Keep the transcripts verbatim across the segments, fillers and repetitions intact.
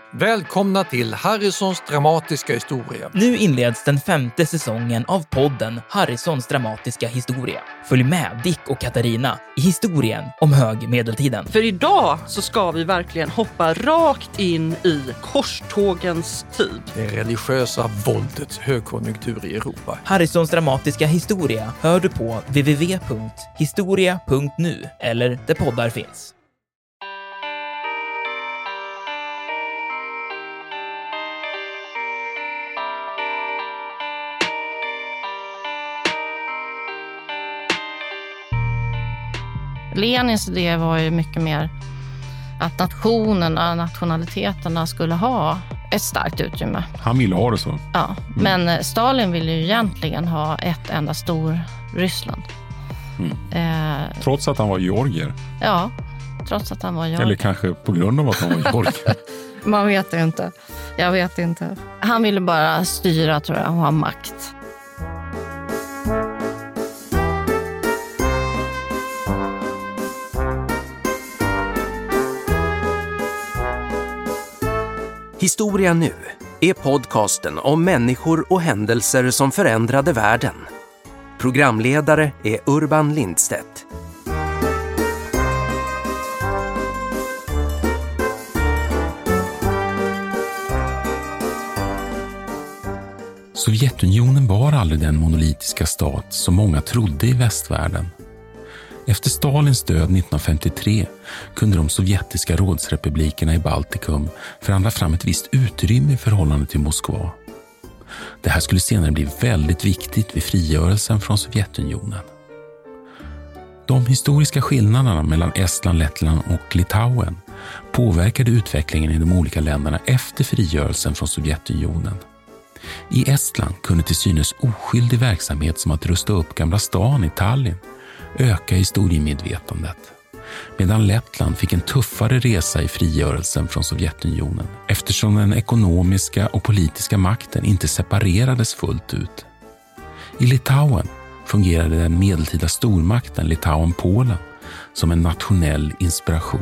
Välkomna till Harrisons dramatiska historia. Nu inleds den femte säsongen av podden Harrisons dramatiska historia. Följ med Dick och Katarina i historien om högmedeltiden. För idag så ska vi verkligen hoppa rakt in i korstågens tid. Det religiösa våldets högkonjunktur i Europa. Harrisons dramatiska historia hör du på w w w punkt historia punkt nu eller där poddar finns. Lenins idé var ju mycket mer att nationerna, nationaliteterna skulle ha ett starkt utrymme. Han ville ha det så. Ja, mm. Men Stalin ville ju egentligen ha ett enda stor Ryssland. Mm. Eh, trots att han var georgier? Ja, trots att han var georgier. Eller kanske på grund av att han var georgier? Man vet inte. Jag vet inte. Han ville bara styra, tror jag, och ha makt. Historia nu är podcasten om människor och händelser som förändrade världen. Programledare är Urban Lindstedt. Sovjetunionen var aldrig den monolitiska stat som många trodde i västvärlden. Efter Stalins död nittonhundrafemtiotre kunde de sovjetiska rådsrepublikerna i Baltikum förhandla fram ett visst utrymme i förhållande till Moskva. Det här skulle senare bli väldigt viktigt vid frigörelsen från Sovjetunionen. De historiska skillnaderna mellan Estland, Lettland och Litauen påverkade utvecklingen i de olika länderna efter frigörelsen från Sovjetunionen. I Estland kunde till synes oskyldig verksamhet som att rusta upp Gamla stan i Tallinn öka historiemedvetandet, medan Lettland fick en tuffare resa i frigörelsen från Sovjetunionen eftersom den ekonomiska och politiska makten inte separerades fullt ut. I Litauen fungerade den medeltida stormakten Litauen-Polen som en nationell inspiration.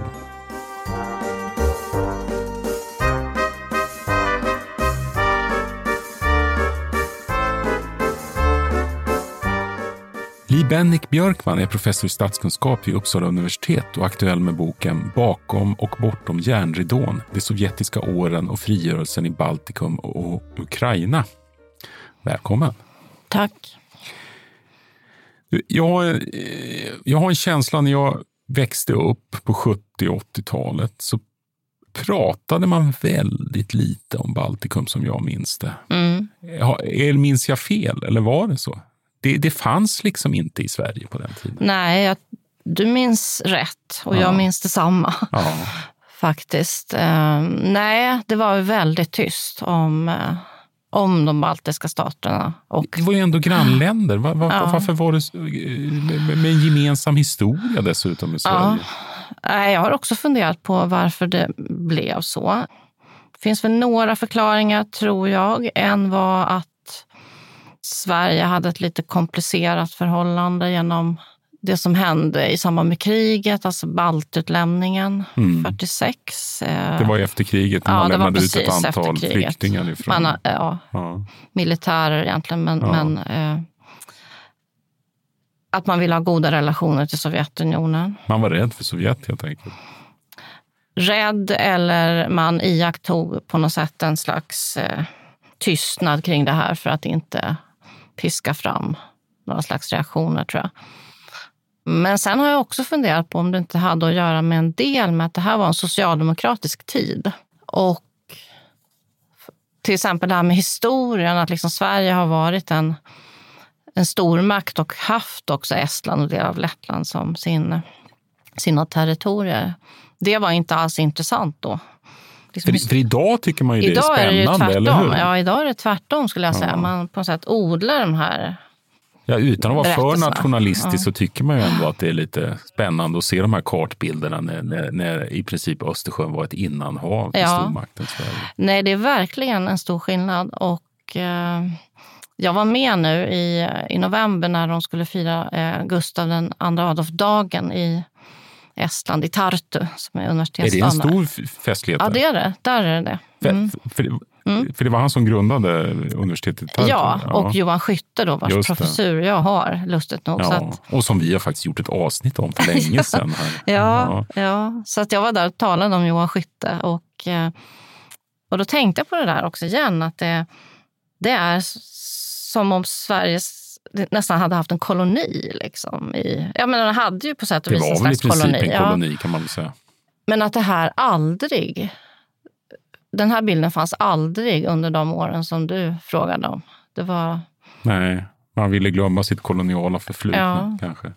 Li Bennick Björkman är professor i statskunskap vid Uppsala universitet och aktuell med boken Bakom och bortom järnridån, de sovjetiska åren och frigörelsen i Baltikum och Ukraina. Välkommen. Tack. Jag, jag har en känsla när jag växte upp på sjuttio- och åttiotalet så pratade man väldigt lite om Baltikum som jag minns det. Mm. Eller minns jag fel eller var det så? Det, det fanns liksom inte i Sverige på den tiden. Nej, jag, du minns rätt och ja. jag minns detsamma. Ja. Faktiskt. Uh, nej, det var väldigt tyst om, uh, om de baltiska staterna. Och... Det var ju ändå grannländer. Var, var, ja. Varför var det med, med en gemensam historia dessutom i Sverige? Ja. Jag har också funderat på varför det blev så. Det finns väl några förklaringar, tror jag. En var att Sverige hade ett lite komplicerat förhållande genom det som hände i samband med kriget, alltså baltutlämningen mm. fyrtiosex. Det var efter kriget när ja, man lämnade ut ett antal flyktingar ifrån. Man, ja, ja. Militärer egentligen, men, ja. men eh, att man ville ha goda relationer till Sovjetunionen. Man var rädd för Sovjet helt enkelt. Rädd eller man iakttog på något sätt en slags eh, tystnad kring det här för att inte piska fram några slags reaktioner, tror jag. Men sen har jag också funderat på om det inte hade att göra med en del med att det här var en socialdemokratisk tid. Och till exempel det här med historien, att liksom Sverige har varit en, en stormakt och haft också Estland och del av Lettland som sin, sina territorier. Det var inte alls intressant då. Liksom, för, för idag tycker man ju det är spännande, är det ju tvärtom. Eller hur? Ja, idag är det tvärtom skulle jag säga. Ja. Man på något sätt odlar de här Ja, utan att vara för nationalistisk ja. så tycker man ju ändå att det är lite spännande att se de här kartbilderna när, när, när i princip Östersjön var ett innanhav i ja. stormakten Sverige. Nej, det är verkligen en stor skillnad och eh, jag var med nu i, i november när de skulle fira eh, Gustav den andra Adolf-dagen i Estland, i Tartu, som är universitetsstad. Är det en stor f- festlighet? Ja, det är det. Där är det det. Mm. För, för, mm. för det var han som grundade universitetet Tartu? Ja, och ja. Johan Skytte då, vars Just professur jag har, lustigt nog. Ja. Så att... Och som vi har faktiskt gjort ett avsnitt om för länge sedan. Här. ja, ja. ja, så att jag var där och talade om Johan Skytte. Och, och då tänkte jag på det där också igen, att det, det är som om Sverige nästan hade haft en koloni. Liksom, i, jag menar, den hade ju på sätt och vis en slags koloni. Det var väl i princip en koloni, ja. kan man väl säga. Men att det här aldrig, den här bilden fanns aldrig under de åren som du frågade om. Det var... Nej, man ville glömma sitt koloniala förflutna ja. kanske.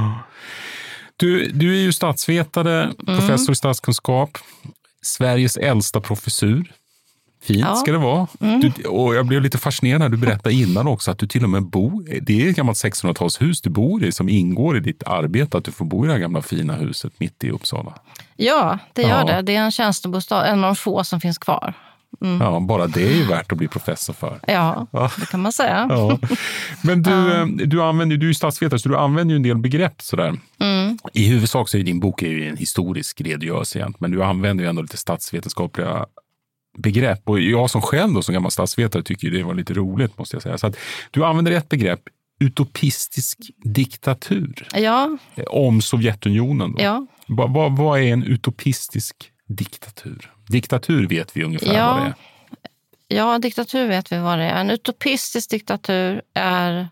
Du, du är ju statsvetare, mm. professor i statskunskap. Sveriges äldsta professur. Fint ja. ska det vara. Mm. Du, och jag blev lite fascinerad när du berättade innan också att du till och med bor, det är ett gammalt sexhundratalshus du bor i som ingår i ditt arbete, att du får bo i det här gamla fina huset mitt i Uppsala. Ja, det gör ja. det. Det är en tjänstebostad, en av de få som finns kvar. Mm. Ja, bara det är ju värt att bli professor för. Ja, ja. det kan man säga. Ja. Men du, ja. du, använder, du är ju statsvetare, så du använder ju en del begrepp sådär. Mm. I huvudsak så är din bok är ju en historisk redogörelse egentligen, men du använder ju ändå lite statsvetenskapliga begrepp. Och jag som själv då, som gammal statsvetare, tycker det var lite roligt, måste jag säga. Så att du använder ett begrepp, utopistisk diktatur. Ja. Om Sovjetunionen då. Ja. Vad, vad, vad är en utopistisk diktatur? Diktatur vet vi ungefär ja. vad det är. Ja, diktatur vet vi vad det är. En utopistisk diktatur är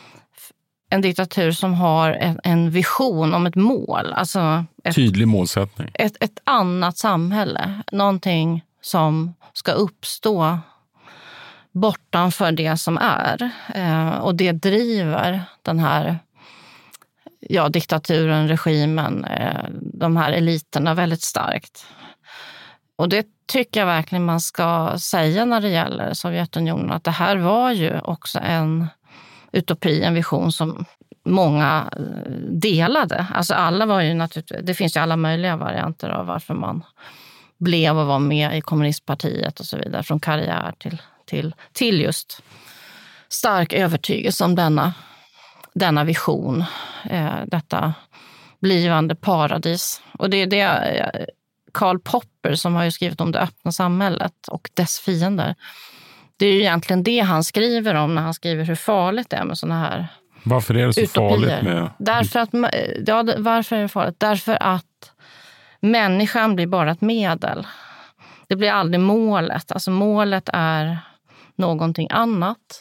en diktatur som har en, en vision om ett mål. Alltså ett, tydlig målsättning. Ett, ett annat samhälle. Någonting som ska uppstå bortanför det som är. Eh, och det driver den här ja, diktaturen, regimen, eh, de här eliterna väldigt starkt. Och det tycker jag verkligen man ska säga när det gäller Sovjetunionen, att det här var ju också en utopi, en vision som många delade. Alltså alla var ju naturligtvis, det finns ju alla möjliga varianter av varför man blev och var med i kommunistpartiet och så vidare, från karriär till, till, till just stark övertygelse om denna, denna vision, eh, detta blivande paradis. Och det är det eh, Karl Popper, som har ju skrivit om det öppna samhället och dess fiender. Det är ju egentligen det han skriver om när han skriver hur farligt det är med såna här Varför är det så utopier. farligt med... Därför att, ja, varför är det farligt? Därför att människan blir bara ett medel. Det blir aldrig målet. Alltså målet är någonting annat.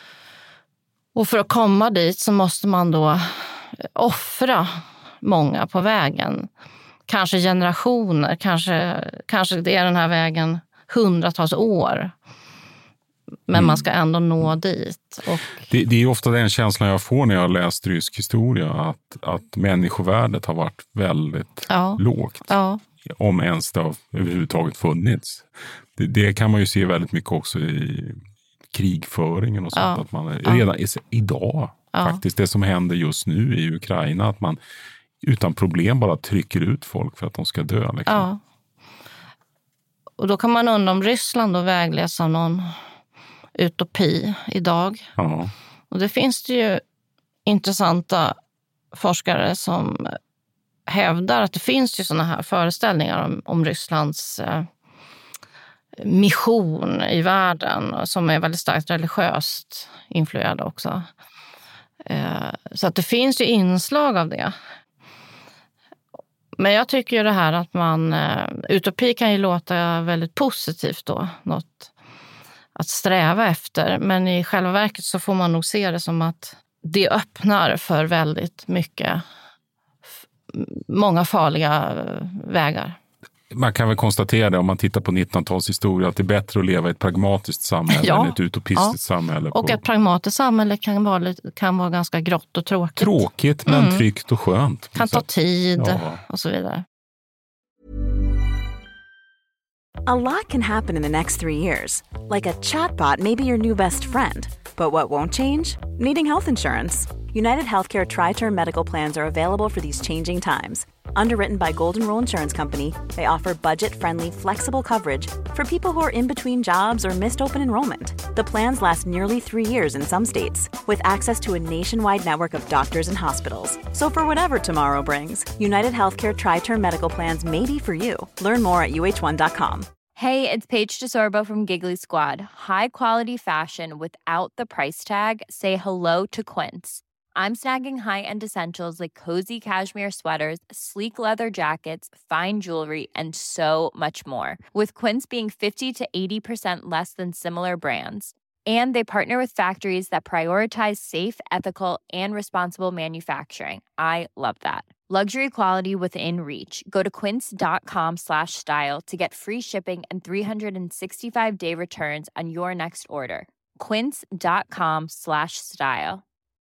Och för att komma dit så måste man då offra många på vägen. Kanske generationer, kanske, kanske det är den här vägen hundratals år. Men mm. man ska ändå nå dit. Och... Det, det är ofta den känslan jag får när jag har läst rysk historia, att, att människovärdet har varit väldigt ja. lågt. Ja. Om ens det har överhuvudtaget funnits. Det, det kan man ju se väldigt mycket också i krigföringen och sånt. Ja. Att man redan ja. idag, ja. faktiskt det som händer just nu i Ukraina, att man utan problem bara trycker ut folk för att de ska dö. Liksom. Ja. Och då kan man undra om Ryssland då vägleds av någon utopi idag. Ja. Och det finns det ju intressanta forskare som hävdar att det finns ju såna här föreställningar om, om Rysslands eh, mission i världen, som är väldigt starkt religiöst influerade också. Eh, så att det finns ju inslag av det. Men jag tycker ju det här att man, eh, utopi kan ju låta väldigt positivt då, något att sträva efter. Men i själva verket så får man nog se det som att det öppnar för väldigt mycket, många farliga vägar. Man kan väl konstatera det om man tittar på nittonhundratals historia, att det är bättre att leva i ett pragmatiskt samhälle ja. än ett utopistiskt ja. samhälle. På... Och ett pragmatiskt samhälle kan vara, kan vara ganska grått och tråkigt. Tråkigt men mm. tryggt och skönt. Kan ta tid ja. och så vidare. A lot can happen in the next three years. Like a chatbot may be your new best friend. But what won't change? Needing health insurance. United Healthcare Tri-Term Medical Plans are available for these changing times. Underwritten by Golden Rule Insurance Company, they offer budget-friendly, flexible coverage for people who are in between jobs or missed open enrollment. The plans last nearly three years in some states, with access to a nationwide network of doctors and hospitals. So for whatever tomorrow brings, United Healthcare Tri-Term Medical Plans may be for you. Learn more at U H one dot com. Hey, it's Paige DeSorbo from Giggly Squad. High quality fashion without the price tag. Say hello to Quince. I'm snagging high-end essentials like cozy cashmere sweaters, sleek leather jackets, fine jewelry, and so much more. With Quince being fifty to eighty percent less than similar brands. And they partner with factories that prioritize safe, ethical, and responsible manufacturing. I love that. Luxury quality within reach. Go to quince.com slash style to get free shipping and three sixty-five day returns on your next order. Quince.com slash style.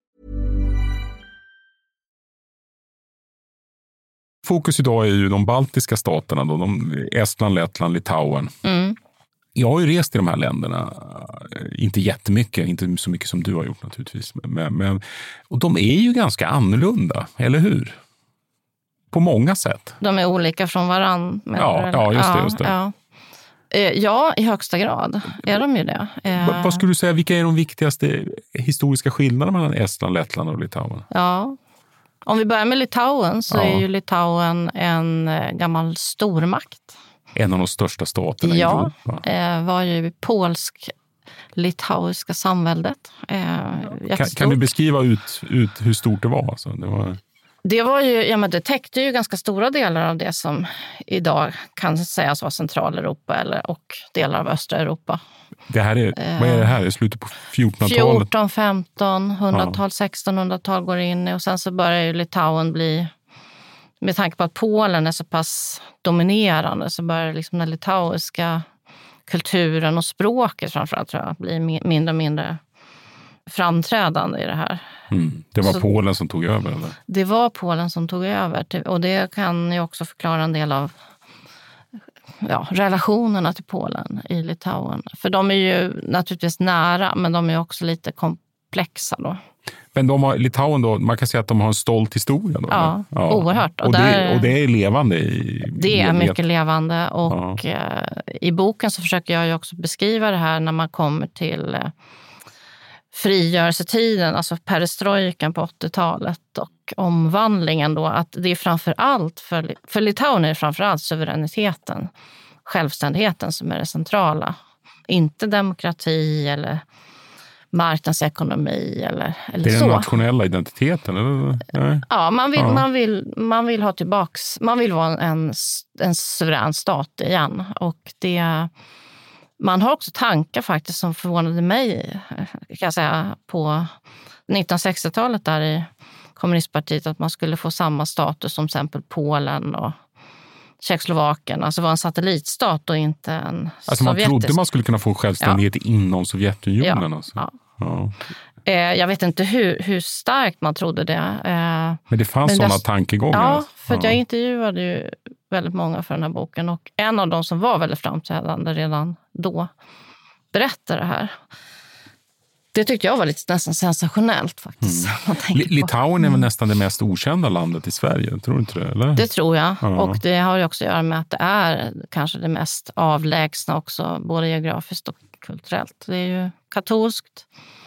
Fokus idag är ju de baltiska staterna, då, de, Estland, Lettland, Litauen. Mm. Jag har ju rest i de här länderna, inte jättemycket, inte så mycket som du har gjort naturligtvis. Men, men, och de är ju ganska annorlunda, eller hur? På många sätt. De är olika från varann. Ja, ja, just det. Just det. Ja, ja. ja, i högsta grad är de ju det. V- vad skulle du säga, vilka är de viktigaste historiska skillnaderna mellan Estland, Lettland och Litauen? Ja, om vi börjar med Litauen så ja. är ju Litauen en gammal stormakt. En av de största staterna ja, i Europa. Ja, var ju polsk-litauiska samväldet. Eh, kan, kan du beskriva ut, ut hur stort det var? Alltså, det var... Det var ju, ja men det täckte ju ganska stora delar av det som idag kan sägas vara Centraleuropa eller, och delar av östra Europa. Det här är, eh, vad är det här? I slutet på fjortonhundratalet? fjorton, femton, hundratal, ja. sextonhundratal går in och sen så börjar ju Litauen bli, med tanke på att Polen är så pass dominerande så börjar liksom den litauiska kulturen och språket framförallt tror jag bli mindre och mindre framträdande i det här. Mm. Det var så, Polen som tog över? Eller? Det var Polen som tog över och det kan ju också förklara en del av ja, relationerna till Polen i Litauen. För de är ju naturligtvis nära men de är också lite komplexa då. Men de har, Litauen då, man kan säga att de har en stolt historia då? Ja, ja. oerhört. Och, och, där, det, och det är levande? I, det är i, mycket levande och ja. eh, i boken så försöker jag ju också beskriva det här när man kommer till eh, frigörelsetiden, alltså perestrojkan på åttiotalet och omvandlingen då, att det är framför allt, för, för Litauen är det framför allt suveräniteten, självständigheten som är det centrala. Inte demokrati eller marknadsekonomi eller, eller så. Det är den nationella identiteten? Eller? Nej. Ja, man vill, ja. Man, vill, man vill ha tillbaks, man vill vara en, en suverän stat igen och det... Man har också tankar faktiskt som förvånade mig kan jag säga, på nittonhundrasextiotalet där i kommunistpartiet att man skulle få samma status som till exempel Polen och Tjeckoslovakien. Alltså var en satellitstat och inte en alltså sovjetisk. Man trodde man skulle kunna få självständighet ja. inom Sovjetunionen. Ja. Alltså. Ja. Ja. Jag vet inte hur, hur starkt man trodde det. Men det fanns sådana det, tankegångar? Ja, för ja. jag intervjuade ju väldigt många för den här boken och en av dem som var väldigt framträdande redan då berättade det här. Det tyckte jag var lite nästan sensationellt faktiskt. Mm. Litauen är väl nästan det mest okända landet i Sverige, tror du inte det? Eller? Det tror jag. Ja. Och det har ju också att göra med att det är kanske det mest avlägsna också, både geografiskt och kulturellt. Det är ju katolskt,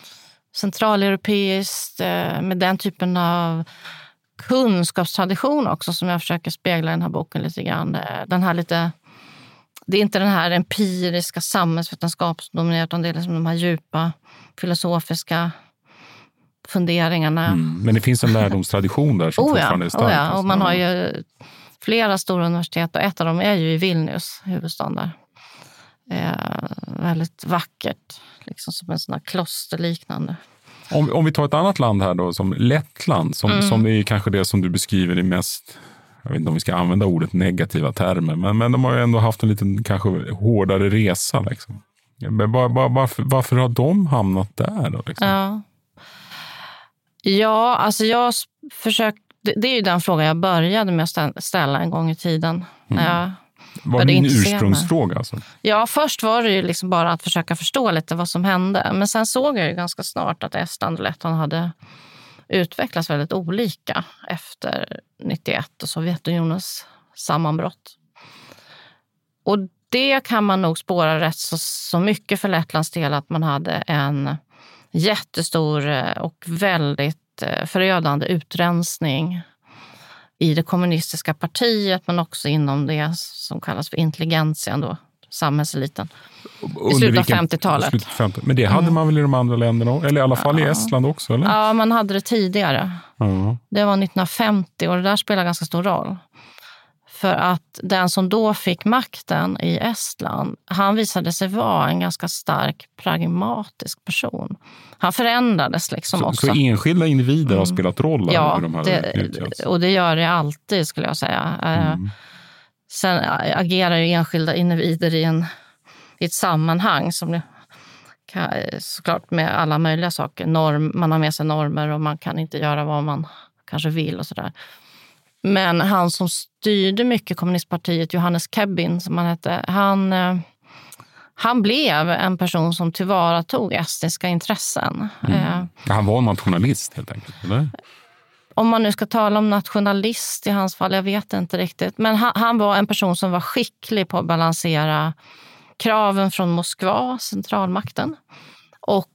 centraleuropeiskt, med den typen av kunskapstradition också som jag försöker spegla i den här boken lite grann. Den här lite, det är inte den här empiriska samhällsvetenskap som dominerar utan det är liksom de här djupa filosofiska funderingarna. Mm, men det finns en lärdomstradition där som oh ja, fortfarande är stark. Oh ja, och man har ju flera stora universitet och ett av dem är ju i Vilnius, huvudstaden där. Eh, väldigt vackert, liksom som en sån här klosterliknande. Om, om vi tar ett annat land här då, som Lettland, som, mm. som är kanske det som du beskriver i mest, jag vet inte om vi ska använda ordet negativa termer, men, men de har ju ändå haft en liten kanske hårdare resa. Liksom. Men var, var, varför, varför har de hamnat där då? Liksom? Ja. ja, alltså jag försökte, det, det är ju den frågan jag började med att ställa en gång i tiden. Mm. När jag var det din ursprungsfråga? Alltså? Ja, först var det ju liksom bara att försöka förstå lite vad som hände. Men sen såg jag ju ganska snart att Estland och Lettland hade utvecklas väldigt olika efter nittioett och Sovjetunionens sammanbrott. Och det kan man nog spåra rätt så, så mycket för Lettlands del, att man hade en jättestor och väldigt förödande utrensning i det kommunistiska partiet, men också inom det som kallas för intelligentsia då, samhällseliten. I slutet av femtiotalet. Slutet av femtio. Men det hade mm. man väl i de andra länderna, eller i alla fall ja. i Estland också, eller? Ja, man hade det tidigare. Mm. Det var nittonhundrafemtio och det där spelar ganska stor roll. För att den som då fick makten i Estland, han visade sig vara en ganska stark, pragmatisk person. Han förändrades liksom så, också. Så enskilda individer mm. har spelat roll? Ja, de här det, och det gör det alltid, skulle jag säga. Mm. Sen agerar ju enskilda individer i, en, i ett sammanhang som kan, såklart med alla möjliga saker. Norm, man har med sig normer och man kan inte göra vad man kanske vill och sådär. Men han som styrde mycket kommunistpartiet, Johannes Kebbin som han hette, han, han blev en person som tillvaratog estniska intressen. Mm. Han var en nationalist helt enkelt, eller? Om man nu ska tala om nationalist i hans fall, jag vet inte riktigt. Men han, han var en person som var skicklig på att balansera kraven från Moskva, centralmakten, och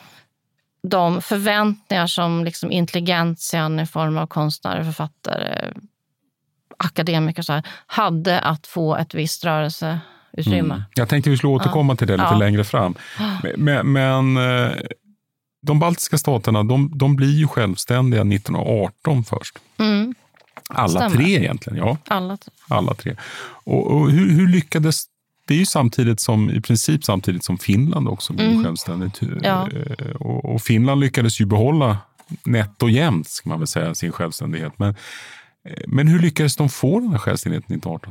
de förväntningar som liksom intelligentian i form av konstnärer, författare, akademiker så här, hade att få ett visst rörelseutrymme. Mm. Jag tänkte vi skulle återkomma ja. till det lite ja. längre fram. Men, men de baltiska staterna, de, de blir ju självständiga nittonhundraarton först. Mm. Alla Stämmer. tre egentligen, ja. Alla tre. Alla tre. Och, och hur, hur lyckades det är ju samtidigt som, i princip samtidigt som Finland också blev mm. självständigt. Ja. Och, och Finland lyckades ju behålla nätt och jämnt, ska man väl säga, sin självständighet. Men, men hur lyckades de få den här självständigheten nittonhundraarton?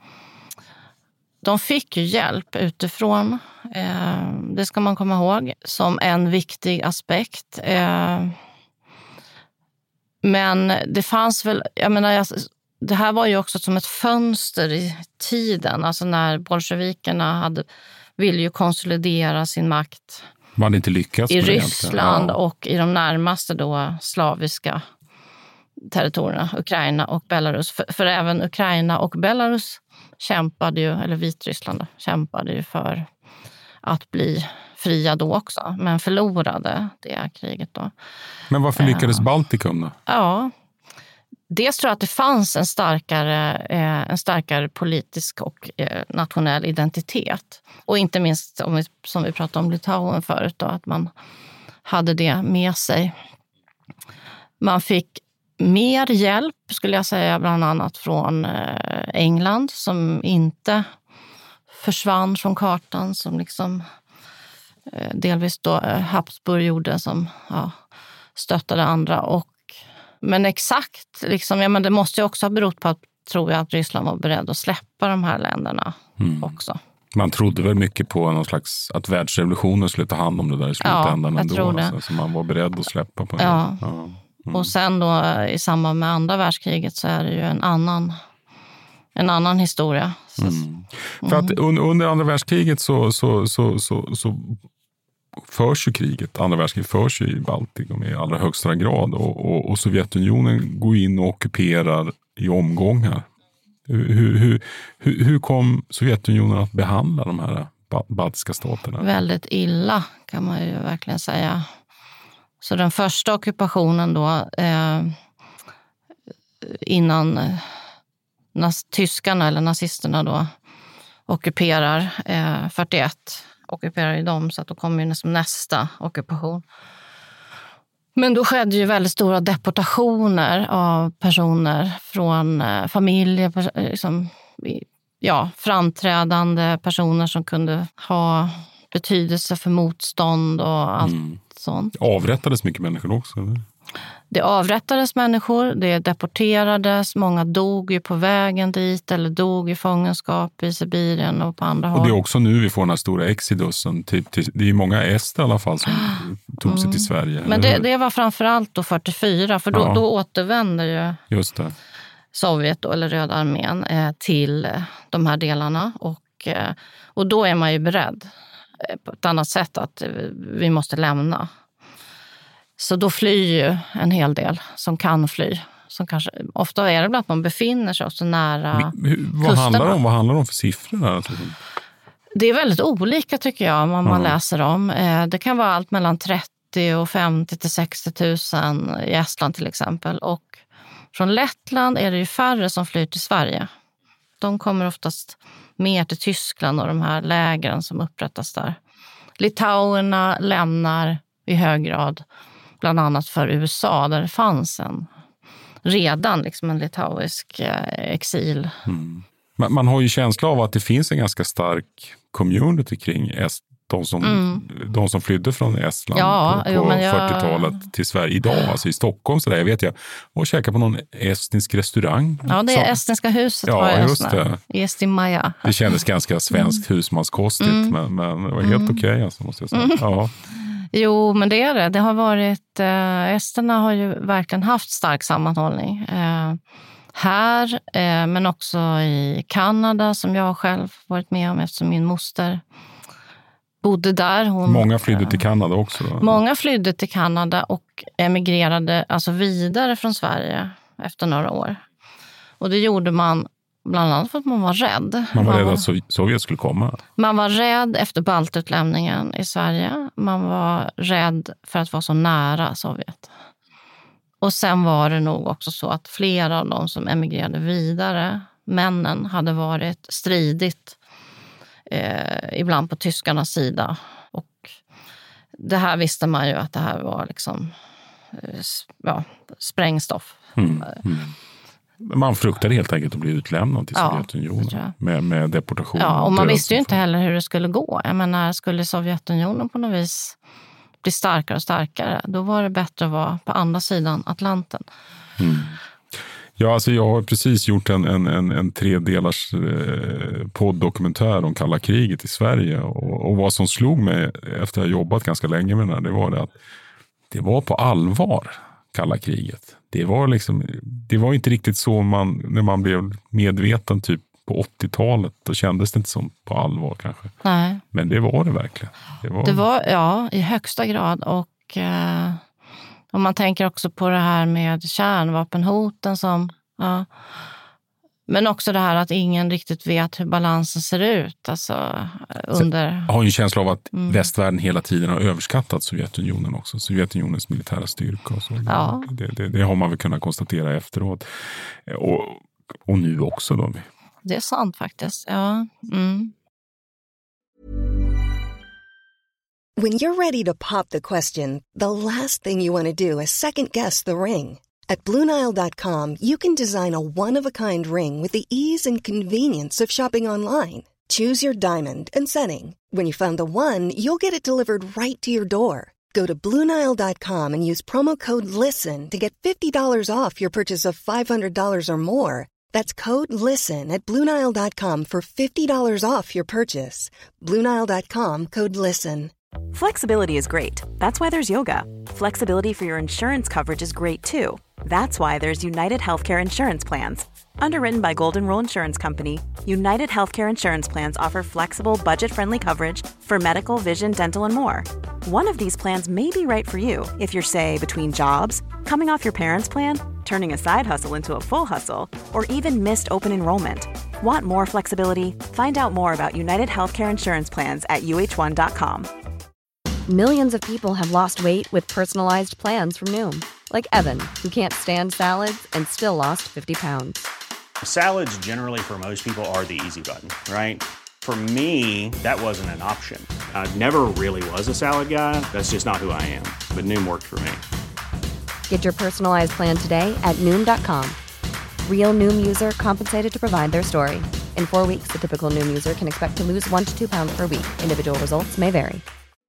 De fick ju hjälp utifrån, det ska man komma ihåg, som en viktig aspekt. Men det fanns väl, jag menar, jag, det här var ju också som ett fönster i tiden, alltså när bolsjevikerna hade, ville ju konsolidera sin makt. Man hade inte lyckats i med Ryssland ja. och i de närmaste då slaviska territorierna, Ukraina och Belarus. För, för även Ukraina och Belarus kämpade ju, eller Vitryssland kämpade ju för att bli fria då också, men förlorade det kriget då. Men varför lyckades uh, Baltikum då? Ja, dels tror jag att det fanns en starkare, eh, en starkare politisk och eh, nationell identitet. Och inte minst, om vi, som vi pratade om Litauen förut, då, att man hade det med sig. Man fick mer hjälp, skulle jag säga, bland annat från eh, England, som inte försvann från kartan, som liksom eh, delvis då eh, Habsburg gjorde, som ja, stöttade andra. Och Men exakt, liksom, ja, men det måste ju också ha berott på att, tror jag, att Ryssland var beredd att släppa de här länderna mm. också. Man trodde väl mycket på någon slags, att världsrevolutionen skulle ta hand om det där i slutändan. Ja, jag tror det. Alltså, så man var beredd att släppa på det. Ja. Ja. Mm. Och sen då i samband med andra världskriget så är det ju en annan, en annan historia. Så, mm. För att un, under andra världskriget så, så, så, så, så förs ju kriget, andra världskriget förs ju i Baltikum i allra högsta grad, och, och, och Sovjetunionen går in och ockuperar i omgångar. Hur, hur, hur, hur kom Sovjetunionen att behandla de här baltiska staterna? Väldigt illa, kan man ju verkligen säga. Så den första ockupationen då, eh, innan eh, nas- tyskarna eller nazisterna då ockuperar eh, fyrtioett, ockuperar ju dem, så att då kommer ju nästan nästa ockupation. Men då skedde ju väldigt stora deportationer av personer från eh, familjer, liksom, ja, framträdande personer som kunde ha betydelse för motstånd och allt mm. sånt. Avrättades mycket människor också, eller? Det avrättades människor, det deporterades, många dog ju på vägen dit eller dog i fångenskap i Sibirien och på andra håll. Och det är också nu vi får den här stora exidusen. Till, till, det är många ester i alla fall som tog sig mm. till Sverige. Men det, det var framförallt då fyrtiofyra, för då, ja. då återvänder ju Just det. Sovjet då, eller Röda armén eh, till de här delarna. Och, eh, och då är man ju beredd på ett annat sätt att vi måste lämna. Så då flyr ju en hel del som kan fly. Som kanske, ofta är det bland att man befinner sig också nära Hur, vad, handlar det om, vad handlar det om för siffror där? Det är väldigt olika tycker jag, vad man Mm. läser om. Det kan vara allt mellan trettio och femtio till sextio tusen i Estland till exempel. Och från Lettland är det ju färre som flyr till Sverige. De kommer oftast mer till Tyskland och de här lägren som upprättas där. Litauerna lämnar i hög grad bland annat för U S A där det fanns en redan liksom en litauisk exil. Mm. Man, man har ju känsla av att det finns en ganska stark community kring est, de, som, Mm. de som flydde från Estland Ja, på, jo, på men jag- fyrtiotalet till Sverige idag, alltså i Stockholm. Så där, jag vet jag var och käkade på någon estnisk restaurang. Ja, det är Så- Estniska huset. Ja, var jag just sån här. det. Esti Maja. Det kändes ganska svenskt husmanskostigt, Mm. men, men det var helt Mm. okej alltså, måste jag säga. Mm. Ja. Jo, men det är det. Det har varit, eh, esterna har ju verkligen haft stark sammanhållning. Eh, här, eh, men också i Kanada som jag själv varit med om eftersom min moster bodde där. Hon, Många flydde till Kanada också då. Många flydde till Kanada och emigrerade alltså vidare från Sverige efter några år. Och det gjorde man bland annat för att man var rädd. Man var rädd att Sov- Sovjet skulle komma. Man var rädd efter baltutlämningen i Sverige. Man var rädd för att vara så nära Sovjet. Och sen var det nog också så att flera av de som emigrerade vidare, männen, hade varit stridigt eh, ibland på tyskarnas sida. Och det här visste man ju att det här var liksom eh, ja, sprängstoff. Mm. Mm. Man fruktade helt enkelt att bli utlämnad till Ja, Sovjetunionen det tror jag. med, med deportation. Ja, och man död visste ju som inte heller hur det skulle gå. Jag menar, skulle Sovjetunionen på något vis bli starkare och starkare, då var det bättre att vara på andra sidan Atlanten. Mm. Ja, alltså jag har precis gjort en, en, en, en tredelars eh, podd-dokumentär om kalla kriget i Sverige. Och, och vad som slog mig efter att ha jobbat ganska länge med det här, det var det att det var på allvar, kalla kriget. Det var liksom, det var inte riktigt så man, när man blev medveten typ på åttiotalet, då kändes det inte som på allvar kanske. Nej. Men det var det verkligen. Det var, Det var, ja, i högsta grad. Och eh, om man tänker också på det här med kärnvapenhoten som, ja. Men också det här att ingen riktigt vet hur balansen ser ut. Alltså under... Jag har ju en känsla av att Mm. västvärlden hela tiden har överskattat Sovjetunionen också. Sovjetunionens militära styrka och så. Ja. Det, det, det har man väl kunnat konstatera efteråt. Och, och nu också då. Det är sant faktiskt, ja. Mm. When you're ready to pop the question, the last thing you want to do is second-guess the ring. At Blue Nile dot com, you can design a one-of-a-kind ring with the ease and convenience of shopping online. Choose your diamond and setting. When you find the one, you'll get it delivered right to your door. Go to Blue Nile dot com and use promo code LISTEN to get fifty dollars off your purchase of five hundred dollars or more. That's code LISTEN at Blue Nile dot com for fifty dollars off your purchase. Blue Nile dot com, code LISTEN. Flexibility is great. That's why there's yoga. Flexibility for your insurance coverage is great too. That's why there's United Healthcare Insurance Plans. Underwritten by Golden Rule Insurance Company, United Healthcare Insurance Plans offer flexible, budget-friendly coverage for medical, vision, dental, and more. One of these plans may be right for you if you're, say, between jobs, coming off your parents' plan, turning a side hustle into a full hustle, or even missed open enrollment. Want more flexibility? Find out more about United Healthcare Insurance Plans at U H one dot com. Millions of people have lost weight with personalized plans from Noom. Like Evan, who can't stand salads and still lost fifty pounds. Salads generally for most people are the easy button, right? For me, that wasn't an option. I never really was a salad guy. That's just not who I am. But Noom worked for me. Get your personalized plan today at Noom dot com. Real Noom user compensated to provide their story. In four weeks, the typical Noom user can expect to lose one to two pounds per week. Individual results may vary.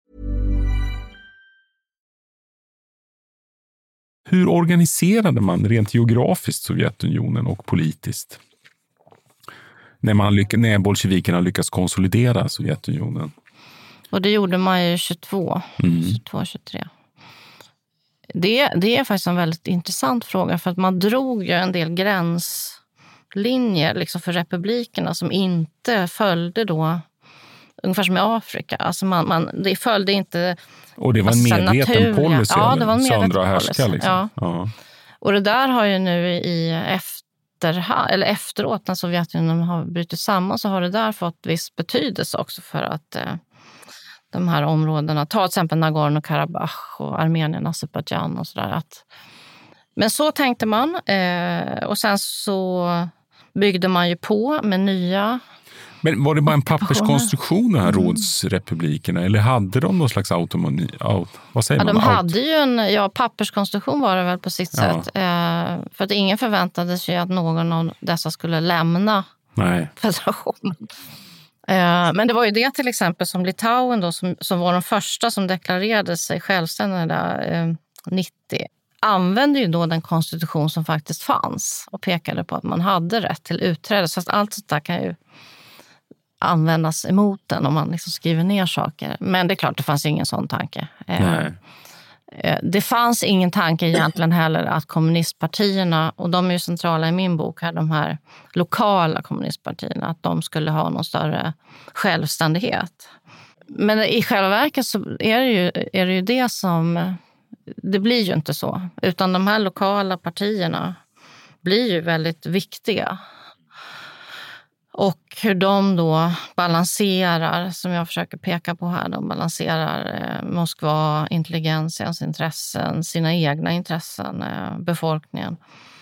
Hur organiserade man rent geografiskt Sovjetunionen och politiskt? När, man lyck- när bolsjevikerna lyckas konsolidera Sovjetunionen. Och det gjorde man ju tjugotvå, Mm. tjugotvå tjugotre. Det, det är faktiskt en väldigt intressant fråga för att man drog ju en del gränslinjer liksom för republikerna som inte följde då ungefär som i Afrika. Alltså man, man, det följde inte... Och det var en medveten naturliga. policy? Ja, det var en medveten söndra och härska, policy. liksom. Ja. Ja. Och det där har ju nu i efterhand, eller efteråt när Sovjetunionen har brutit samman, så har det där fått viss betydelse också för att eh, de här områdena, ta till exempel Nagorno-Karabach och Armenien, Azerbaijan och sådär. Att, men så tänkte man eh, och sen så byggde man ju på med nya... Men var det bara en papperskonstruktion, de här mm. rådsrepublikerna? Eller hade de någon slags autonomi? Vad säger ja, man? De hade ju en ja, papperskonstruktion var det väl på sitt ja. sätt. Eh, för att ingen förväntade sig att någon av dessa skulle lämna Nej. federationen. Eh, men det var ju det till exempel som Litauen då, som, som var de första som deklarerade sig självständiga eh, nittio. Använde ju då den konstitution som faktiskt fanns och pekade på att man hade rätt till utträde. Så att allt sånt där kan ju användas emot den om man liksom skriver ner saker. Men det är klart, det fanns ingen sån tanke. Nej. Det fanns ingen tanke egentligen heller att kommunistpartierna, och de är ju centrala i min bok här, de här lokala kommunistpartierna, att de skulle ha någon större självständighet. Men i själva verket så är det ju, är det, ju det som, det blir ju inte så. Utan de här lokala partierna blir ju väldigt viktiga. Och hur de då balanserar, som jag försöker peka på här, de balanserar eh, Moskva, intelligensians intressen, sina egna intressen, eh, befolkningen,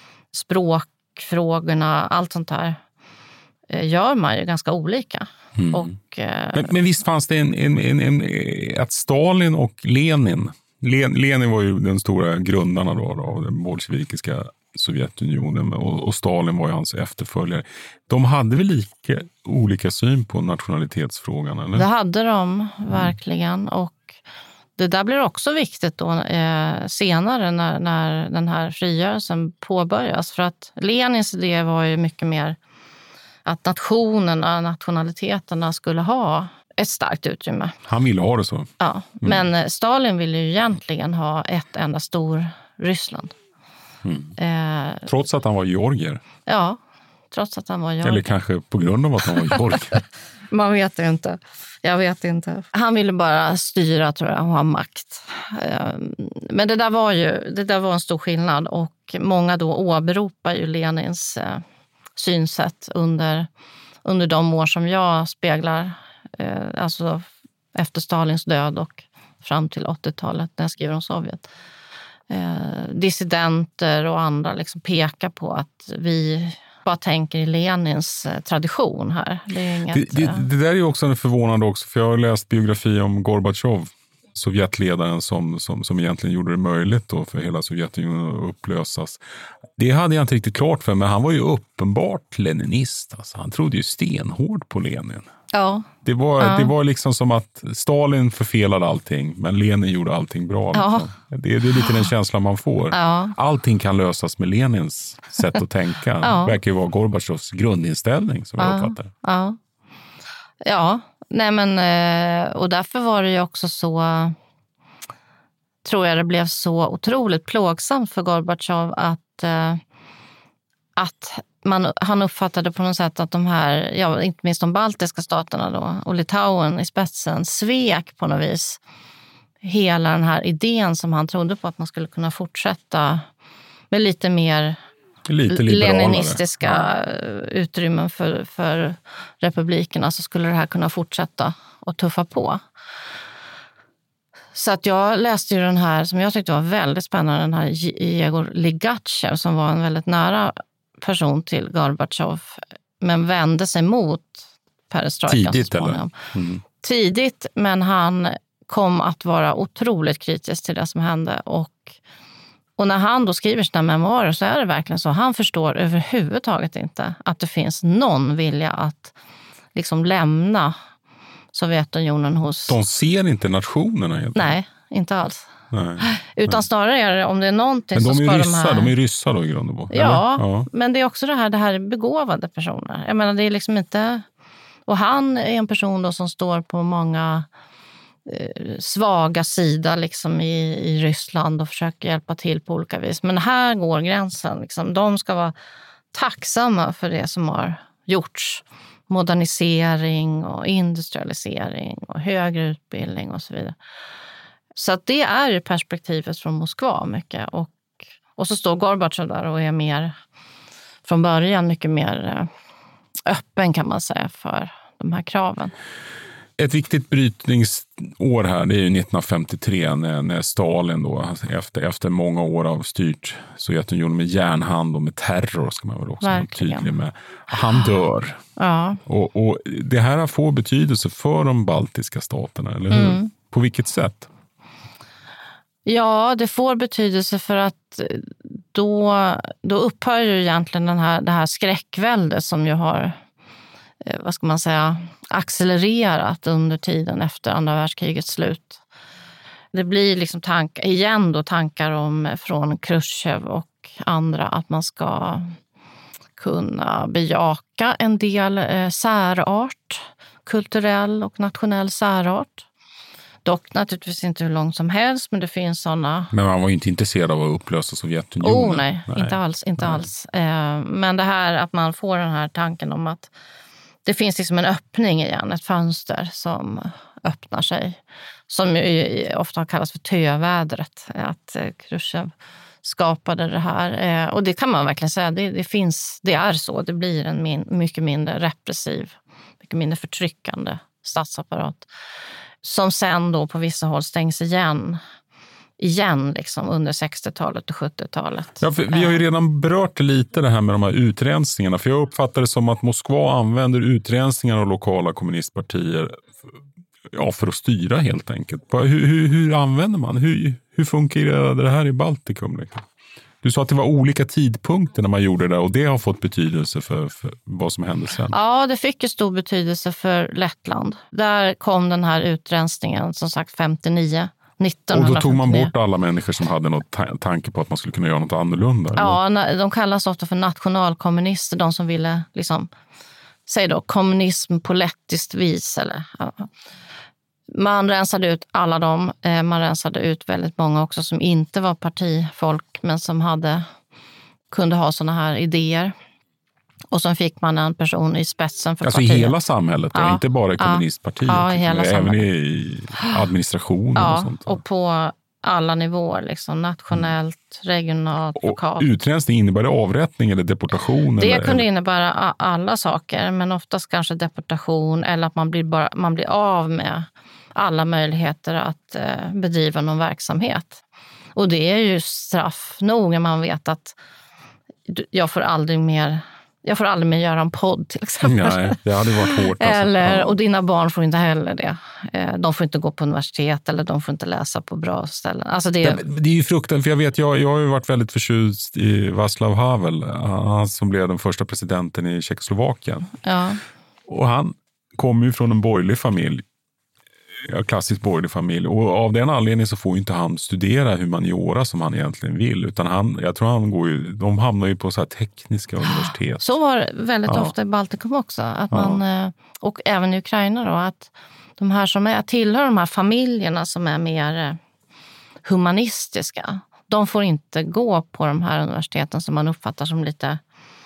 språkfrågorna, allt sånt där eh, gör man ju ganska olika. Mm. Och, eh, men, men visst fanns det en, en, en, en, att Stalin och Lenin, Len, Lenin var ju den stora grundarna då, av den bolsjevikiska Sovjetunionen, och, och Stalin var ju hans efterföljare. De hade väl lika olika syn på nationalitetsfrågan, eller? Det hade de verkligen, och det där blir också viktigt då eh, senare när, när den här frigörelsen påbörjas, för att Lenins idé var ju mycket mer att nationerna, nationaliteterna skulle ha ett starkt utrymme. Han ville ha det så. Ja, mm. men Stalin ville ju egentligen ha ett enda stor Ryssland. Mm. Eh, trots att han var georgier? Ja, trots att han var georgier. Eller kanske på grund av att han var georgier? Man vet ju inte. Jag vet inte. Han ville bara styra, tror jag, och ha makt. Eh, men det där var ju det där var en stor skillnad, och många då åberopar ju Lenins eh, synsätt under, under de år som jag speglar, eh, alltså efter Stalins död och fram till åttiotalet när jag skriver om Sovjet. Eh, dissidenter och andra liksom pekar på att vi bara tänker i Lenins eh, tradition här. Det, är inget, det, det, det där är ju också förvånande också, för jag har läst biografi om Gorbatjov, Sovjetledaren som, som, som egentligen gjorde det möjligt då för hela Sovjetunionen att upplösas. Det hade jag inte riktigt klart för, men han var ju uppenbart leninist. Alltså, han trodde ju stenhårt på Lenin. Ja. Det var, ja. det var liksom som att Stalin förfelade allting, men Lenin gjorde allting bra. Ja. Liksom. Det, det är lite den känslan man får. Ja. Allting kan lösas med Lenins sätt att tänka. Ja. Det verkar ju vara Gorbatjovs grundinställning som ja. jag uppfattar. Ja, ja. Nej, men, och därför var det ju också så, tror jag det blev så otroligt plågsamt för Gorbatjov att, att man, han uppfattade på något sätt att de här, ja, inte minst de baltiska staterna då, och Litauen i spetsen, svek på något vis hela den här idén som han trodde på, att man skulle kunna fortsätta med lite mer lite leninistiska ja. utrymmen för, för republikerna, så skulle det här kunna fortsätta och tuffa på. Så att jag läste ju den här, som jag tyckte var väldigt spännande, den här Jegor Ligatjev, som var en väldigt nära person till Gorbatjov, men vände sig mot perestrojkan. Tidigt eller? Mm. Tidigt, men han kom att vara otroligt kritisk till det som hände, och Och när han då skriver sina memoarer så är det verkligen så. Han förstår överhuvudtaget inte att det finns någon vilja att liksom lämna Sovjetunionen hos... De ser inte nationerna egentligen. Nej, inte alls. Nej, Utan nej. snarare är det, om det är någonting... Men de så är ska ryssar, de, här... de är ryssar då i grund och botten. Ja, ja, men det är också det här, det här är begåvade personer. Jag menar, det är liksom inte... Och han är en person då som står på många... svaga sida liksom i, i Ryssland och försöker hjälpa till på olika vis. Men här går gränsen. Liksom. De ska vara tacksamma för det som har gjorts. modernisering och industrialisering och högre utbildning och så vidare. Så att det är ju perspektivet från Moskva mycket. Och, och så står Gorbatjov där och är mer, från början mycket mer öppen kan man säga för de här kraven. Ett viktigt brytningsår här, det är ju nittonhundrafemtiotre när, när Stalin då, efter, efter många år av styrt Sovjetunionen med järnhand och med terror, ska man väl också vara tydlig med. Han dör. Ja. Och, och det här får betydelse för de baltiska staterna, eller hur? Mm. På vilket sätt? Ja, det får betydelse för att då, då upphör ju egentligen den här, det här skräckväldet som ju har, vad ska man säga, accelererat under tiden efter andra världskrigets slut. Det blir liksom tank, igen då tankar om från Khrushchev och andra att man ska kunna bejaka en del eh, särart, kulturell och nationell särart. Dock naturligtvis inte hur långt som helst, men det finns sådana. Men man var ju inte intresserad av att upplösa Sovjetunionen. Oh nej, nej. inte alls. Inte alls. Eh, men det här att man får den här tanken om att det finns liksom en öppning igen, ett fönster som öppnar sig. Som ju ofta kallas för tövädret, att Khrushchev skapade det här. Och det kan man verkligen säga, det, det finns, det är så. Det blir en min, mycket mindre repressiv, mycket mindre förtryckande statsapparat. Som sen då på vissa håll stängs igen. igen liksom under sextiotalet och sjuttiotalet. Ja, för vi har ju redan berört lite det här med de här utrensningarna. För jag uppfattar det som att Moskva använder utrensningar av lokala kommunistpartier för, ja, för att styra helt enkelt. Hur, hur, hur använder man? Hur, hur fungerar det här i Baltikum? Liksom? Du sa att det var olika tidpunkter när man gjorde det och det har fått betydelse för, för vad som hände sen. Ja, det fick ju stor betydelse för Lettland. Där kom den här utrensningen som sagt femtionio. Och då tog man bort alla människor som hade något ta- tanke på att man skulle kunna göra något annorlunda? Ja, eller? De kallas ofta för nationalkommunister, de som ville liksom, säg då, kommunism på lettiskt vis. Eller, ja. Man rensade ut alla dem, man rensade ut väldigt många också som inte var partifolk men som hade, kunde ha såna här idéer. Och så fick man en person i spetsen för alltså partiet. Alltså i hela samhället, ja. Inte bara i kommunistpartiet. Ja, i hela även samhället. I administrationen ja, och sånt. Och på alla nivåer, liksom, nationellt, regionalt, lokalt. Och utrensning, innebär det avrättning eller deportation? Det eller, kunde eller? innebära alla saker, men oftast kanske deportation eller att man blir, bara, man blir av med alla möjligheter att eh, bedriva någon verksamhet. Och det är ju straff nog när man vet att jag får aldrig mer... Jag får aldrig mer göra en podd till exempel. Nej, det hade varit hårt. Alltså. Eller, och dina barn får inte heller det. De får inte gå på universitet eller de får inte läsa på bra ställen. Alltså det... Det, det är ju fruktansvärt, för jag vet, jag, jag har ju varit väldigt förtjust i Václav Havel, han som blev den första presidenten i Tjeckoslovakien. Ja. Och han kom ju från en borgerlig familj. Ja, klassisk borgerlig familj. Och av den anledningen så får inte han studera humaniora som han egentligen vill. Utan han, jag tror han går ju, de hamnar ju på så här tekniska universitet. Så var det väldigt ja. ofta i Baltikum också. Att ja. man, och även i Ukraina då. Att de här som är, tillhör de här familjerna som är mer humanistiska. De får inte gå på de här universiteten som man uppfattar som lite,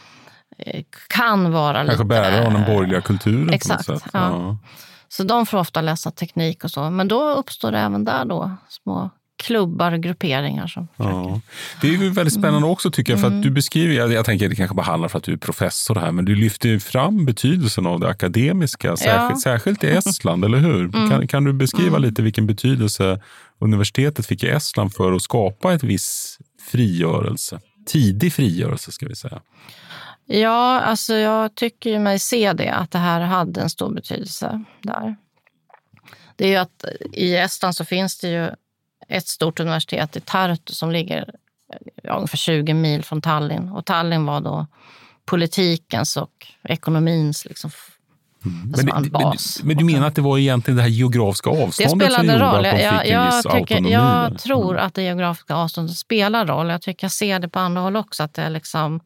kan vara Kanske lite... Kanske bära av den borgerliga kulturen exakt, på något sätt. Ja. Ja. Så de får ofta läsa teknik och så. Men då uppstår det även där då små klubbar och grupperingar som ja. Det är ju väldigt spännande mm. också tycker jag. För att du beskriver, jag, jag tänker att det kanske bara handlar för att du är professor här. Men du lyfter ju fram betydelsen av det akademiska. Särskilt, ja. särskilt i Estland, eller hur? Mm. Kan, kan du beskriva mm. lite vilken betydelse universitetet fick i Estland för att skapa ett viss frigörelse? Tidig frigörelse ska vi säga. Ja, alltså jag tycker ju mig se det, att det här hade en stor betydelse där. Det är ju att i Estland så finns det ju ett stort universitet i Tartu som ligger ja, ungefär tjugo mil från Tallinn. Och Tallinn var då politikens och ekonomins liksom, mm. men, det, bas. Men, men du menar att det var egentligen det här geografiska avståndet det spelade som gjorde roll. att de jag, fick en viss jag, tycker, autonomi? jag tror att det geografiska avståndet spelar roll. Jag tycker jag ser det på andra håll också, att det är liksom...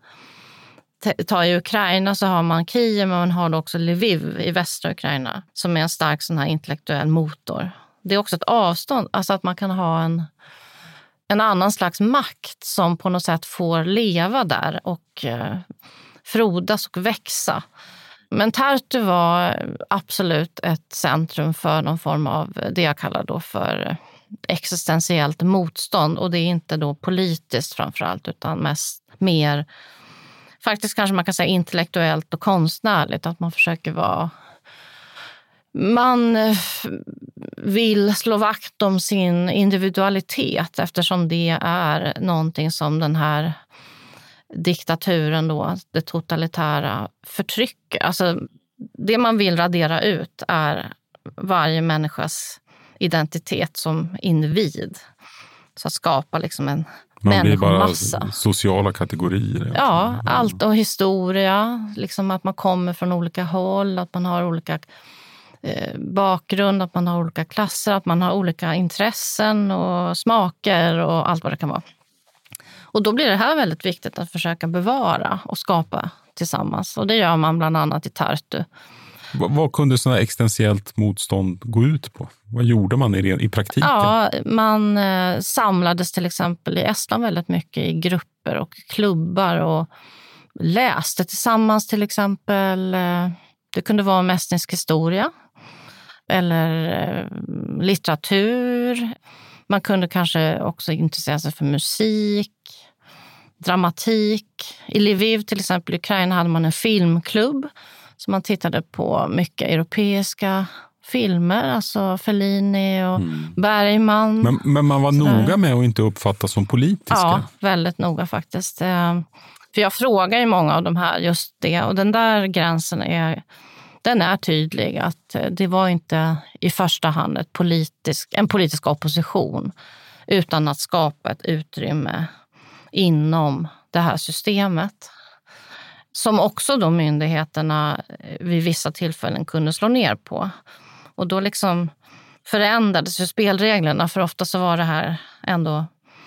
Ta i Ukraina så har man Kiev, men man har också Lviv i västra Ukraina som är en stark sån här intellektuell motor. Det är också ett avstånd, alltså att man kan ha en, en annan slags makt som på något sätt får leva där och eh, frodas och växa. Men Tartu var absolut ett centrum för någon form av det jag kallar då för existentiellt motstånd. Och det är inte då politiskt framförallt utan mest mer, faktiskt kanske man kan säga intellektuellt och konstnärligt. Att man försöker vara, man vill slå vakt om sin individualitet eftersom det är någonting som den här diktaturen då, det totalitära förtrycket. Alltså det man vill radera ut är varje människas identitet som individ. Så att skapa liksom en man blir bara människomassa. Sociala kategorier. Ja, allt och historia. Liksom att man kommer från olika håll, att man har olika eh, bakgrund, att man har olika klasser, att man har olika intressen och smaker och allt vad det kan vara. Och då blir det här väldigt viktigt att försöka bevara och skapa tillsammans. Och det gör man bland annat i Tartu. Vad, vad kunde sådana här existentiellt motstånd gå ut på? Vad gjorde man i, i praktiken? Ja, man eh, samlades till exempel i Estland väldigt mycket i grupper och klubbar och läste tillsammans till exempel. Eh, det kunde vara estnisk historia eller eh, litteratur. Man kunde kanske också intressera sig för musik, dramatik. I Lviv till exempel i Ukraina hade man en filmklubb så man tittade på mycket europeiska filmer, alltså Fellini och mm. Bergman. Men, men man var så noga där. med att inte uppfattas som politiska? Ja, väldigt noga faktiskt. För jag frågar ju många av de här just det och den där gränsen är, den är tydlig att det var inte i första hand ett politisk, en politisk opposition utan att skapa ett utrymme inom det här systemet. Som också då myndigheterna vid vissa tillfällen kunde slå ner på. Och då liksom förändrades ju spelreglerna för ofta så var det här ändå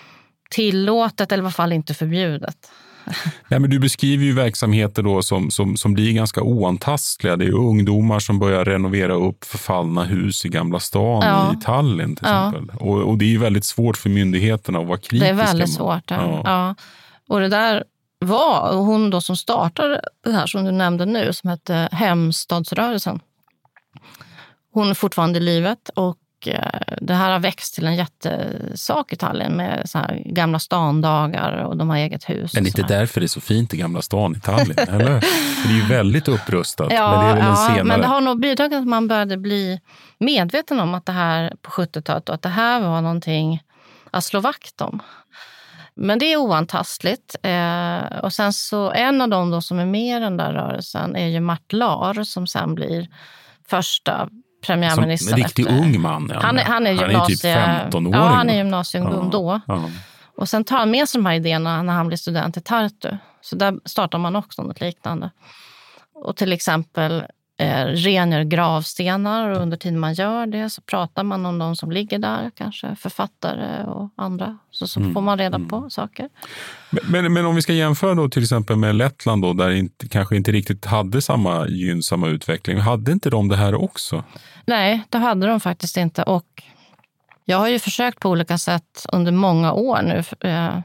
tillåtet eller i alla fall inte förbjudet. Nej, men du beskriver ju verksamheter då som, som, som blir ganska oantastliga. Det är ju ungdomar som börjar renovera upp förfallna hus i Gamla stan ja. i Tallinn till ja. exempel. Och, och det är ju väldigt svårt för myndigheterna att vara kritiska. Det är väldigt svårt. Ja. Ja. Ja. Och det där var hon då som startade det här som du nämnde nu som hette Hemstadsrörelsen. Hon är fortfarande i livet och det här har växt till en jättesak i Tallinn med så här gamla standagar och de har eget hus. Men inte därför det är så fint i Gamla stan i Tallinn, eller? För det är ju väldigt upprustat. Ja, men, det är väl ja senare... men det har nog bidragit att man började bli medveten om att det här på sjuttiotalet och att det här var någonting att slå vakt om. Men det är oantastligt. Eh, och sen så en av dem då som är med i den där rörelsen är ju Mart Laar som sen blir första premiärministern. Som en riktig efter. ung man. Ja. Han är, han är, han gymnasie, är typ femton-åring. Ja, han är gymnasieungdom ja. då. Ja. Och sen tar han med sig de här idéerna när han blir student i Tartu. Så där startar man också något liknande. Och till exempel eh, rengör gravstenar och under tiden man gör det så pratar man om de som ligger där, kanske författare och andra. Så, så mm. får man reda på mm. saker. Men, men, men om vi ska jämföra då till exempel med Lettland då, där inte, kanske inte riktigt hade samma gynnsamma utveckling. Hade inte de det här också? Nej, det hade de faktiskt inte. Och jag har ju försökt på olika sätt under många år nu eh,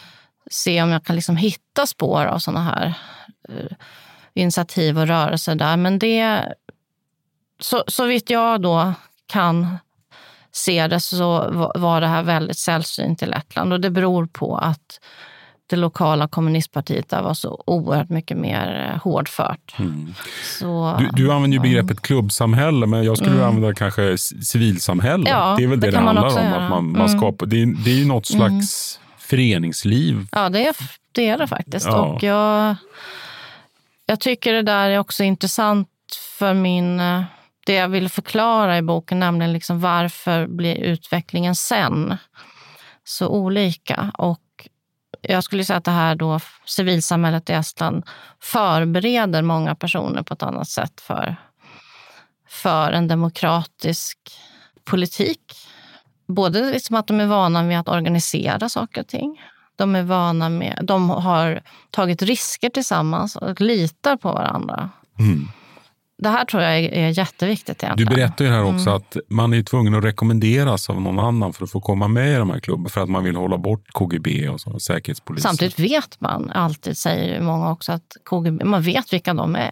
se om jag kan liksom hitta spår av sådana här eh, initiativ och rörelser där. Men det, så, så vitt jag då kan se det så var det här väldigt sällsynt i Lettland. Och det beror på att det lokala kommunistpartiet där var så oerhört mycket mer hårdfört. Mm. Så, du, du använder ju begreppet klubbsamhälle, men jag skulle mm. använda kanske civilsamhälle. Ja, det är väl det det, det handlar om. Göra. Att man, mm. man skapar, det, är, det är ju något slags mm. föreningsliv. Ja, det är det, är det faktiskt. Ja. Och jag... Jag tycker det där är också intressant för min, det jag vill förklara i boken, nämligen liksom varför blir utvecklingen sen så olika. Och jag skulle säga att det här då, civilsamhället i Estland förbereder många personer på ett annat sätt för, för en demokratisk politik. Både liksom att de är vana med att organisera saker och ting. De är vana med, de har tagit risker tillsammans och litar på varandra. Mm. Det här tror jag är, är jätteviktigt egentligen. Du berättar ju här också mm. att man är tvungen att rekommenderas av någon annan för att få komma med i de här klubbarna för att man vill hålla bort K G B och så, säkerhetspolisen. Samtidigt vet man alltid, säger ju många också, att K G B, man vet vilka de är.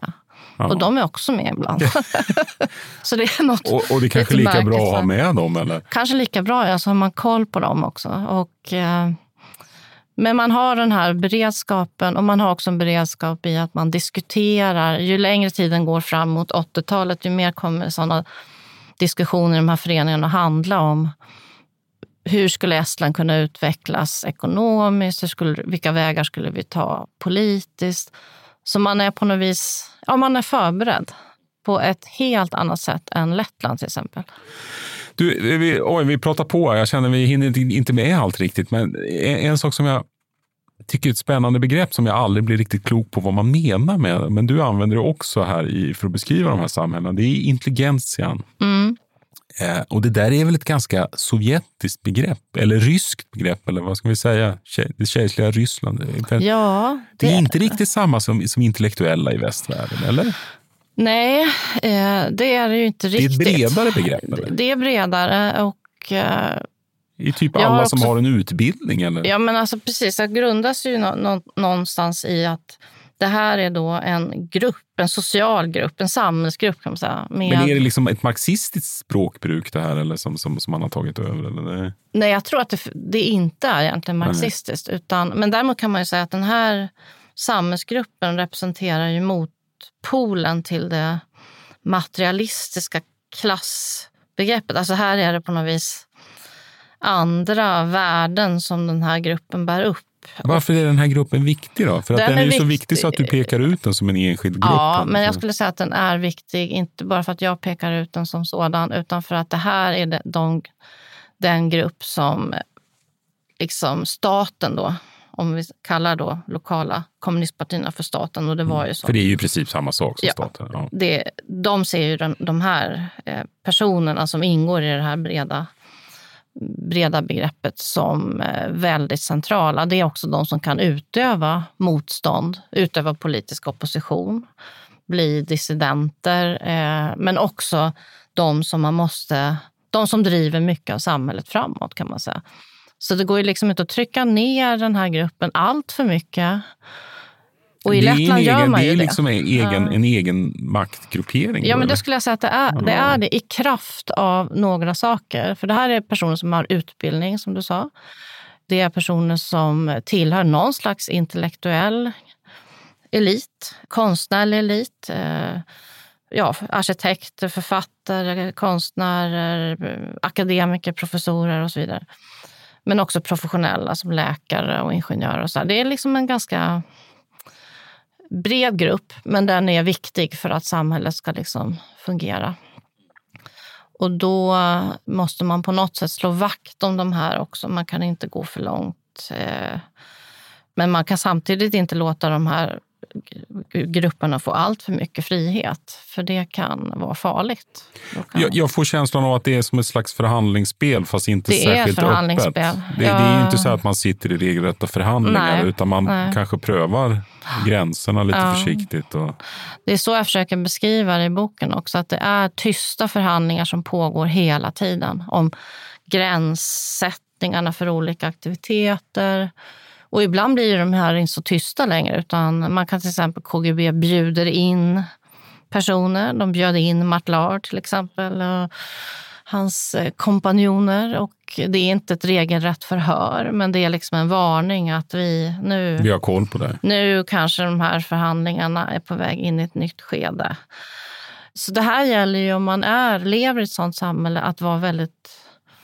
Ja. Och de är också med ibland. Så det är något och, och det är kanske lika märkligt, bra att ha med dem, eller? Kanske lika bra, alltså har man koll på dem också. Och, eh, men man har den här beredskapen, och man har också en beredskap i att man diskuterar. Ju längre tiden går fram mot åttiotalet, ju mer kommer sådana diskussioner i de här föreningarna att handla om hur skulle Estland kunna utvecklas ekonomiskt, hur skulle, vilka vägar skulle vi ta politiskt. Så man är på något vis, ja, man är förberedd på ett helt annat sätt än Lettland till exempel. Du, vi, oj, vi pratar på, jag känner vi hinner inte med allt riktigt, men en, en sak som jag tycker är ett spännande begrepp som jag aldrig blir riktigt klok på vad man menar med, men du använder det också här i, för att beskriva de här samhällena, det är intelligentian. Mm. Eh, och det där är väl ett ganska sovjetiskt begrepp, eller ryskt begrepp, eller vad ska vi säga, det kejserliga Ryssland. Ja, det... det är inte riktigt samma som, som intellektuella i västvärlden, eller? Nej, eh, det är det ju inte riktigt. Det är ett bredare begrepp, eller? Det är bredare och... Eh, I typ alla har också, som har en utbildning, eller? Ja, men alltså precis, det grundas ju nå, nå, någonstans i att det här är då en grupp, en social grupp, en samhällsgrupp kan man säga. Med... Men är det liksom ett marxistiskt språkbruk det här, eller som, som, som man har tagit över? Eller? Nej, jag tror att det, det inte är egentligen marxistiskt. Utan, men däremot kan man ju säga att den här samhällsgruppen representerar ju motpolen till det materialistiska klassbegreppet. Alltså här är det på något vis andra värden som den här gruppen bär upp. Varför är den här gruppen viktig då? För att den, den är, är ju viktig. Så viktig så att du pekar ut den som en enskild grupp. Ja, men jag skulle säga att den är viktig, inte bara för att jag pekar ut den som sådan, utan för att det här är de, de, den grupp som liksom staten då, om vi kallar då lokala kommunistpartierna för staten, och det var ju så. För det är ju i princip samma sak som ja, staten. Ja. Det, de ser ju de, de här personerna som ingår i det här breda breda begreppet som väldigt centrala. Det är också de som kan utöva motstånd, utöva politisk opposition, bli dissidenter, eh, men också de som man måste, de som driver mycket av samhället framåt kan man säga. Så det går ju liksom inte att trycka ner den här gruppen allt för mycket. Och i Lettland gör man ju det. Det är liksom en egen, en egen maktgruppering. Ja, men det skulle jag säga att det är, det är det i kraft av några saker. För det här är personer som har utbildning, som du sa. Det är personer som tillhör någon slags intellektuell elit, konstnärlig elit. Ja, arkitekter, författare, konstnärer, akademiker, professorer och så vidare. Men också professionella som läkare och ingenjörer och så. Det är liksom en ganska bred grupp, men den är viktig för att samhället ska liksom fungera. Och då måste man på något sätt slå vakt om de här också. Man kan inte gå för långt. Men man kan samtidigt inte låta de här grupperna få allt för mycket frihet. För det kan vara farligt. Kan... Jag, jag får känslan av att det är som ett slags förhandlingsspel, fast inte det särskilt är öppet. Det, ja. det är ju inte så att man sitter i regelrätta förhandlingar, nej, utan man nej. kanske prövar gränserna lite ja. försiktigt. Och... Det är så jag försöker beskriva det i boken också, att det är tysta förhandlingar som pågår hela tiden om gränssättningarna för olika aktiviteter. Och ibland blir de här inte så tysta längre, utan man kan till exempel, K G B bjuder in personer. De bjöd in Mart Laar till exempel och hans kompanjoner, och det är inte ett regelrätt förhör, men det är liksom en varning att vi nu... Vi har koll på det. Nu kanske de här förhandlingarna är på väg in i ett nytt skede. Så det här gäller ju, om man är, lever i ett sådant samhälle, att vara väldigt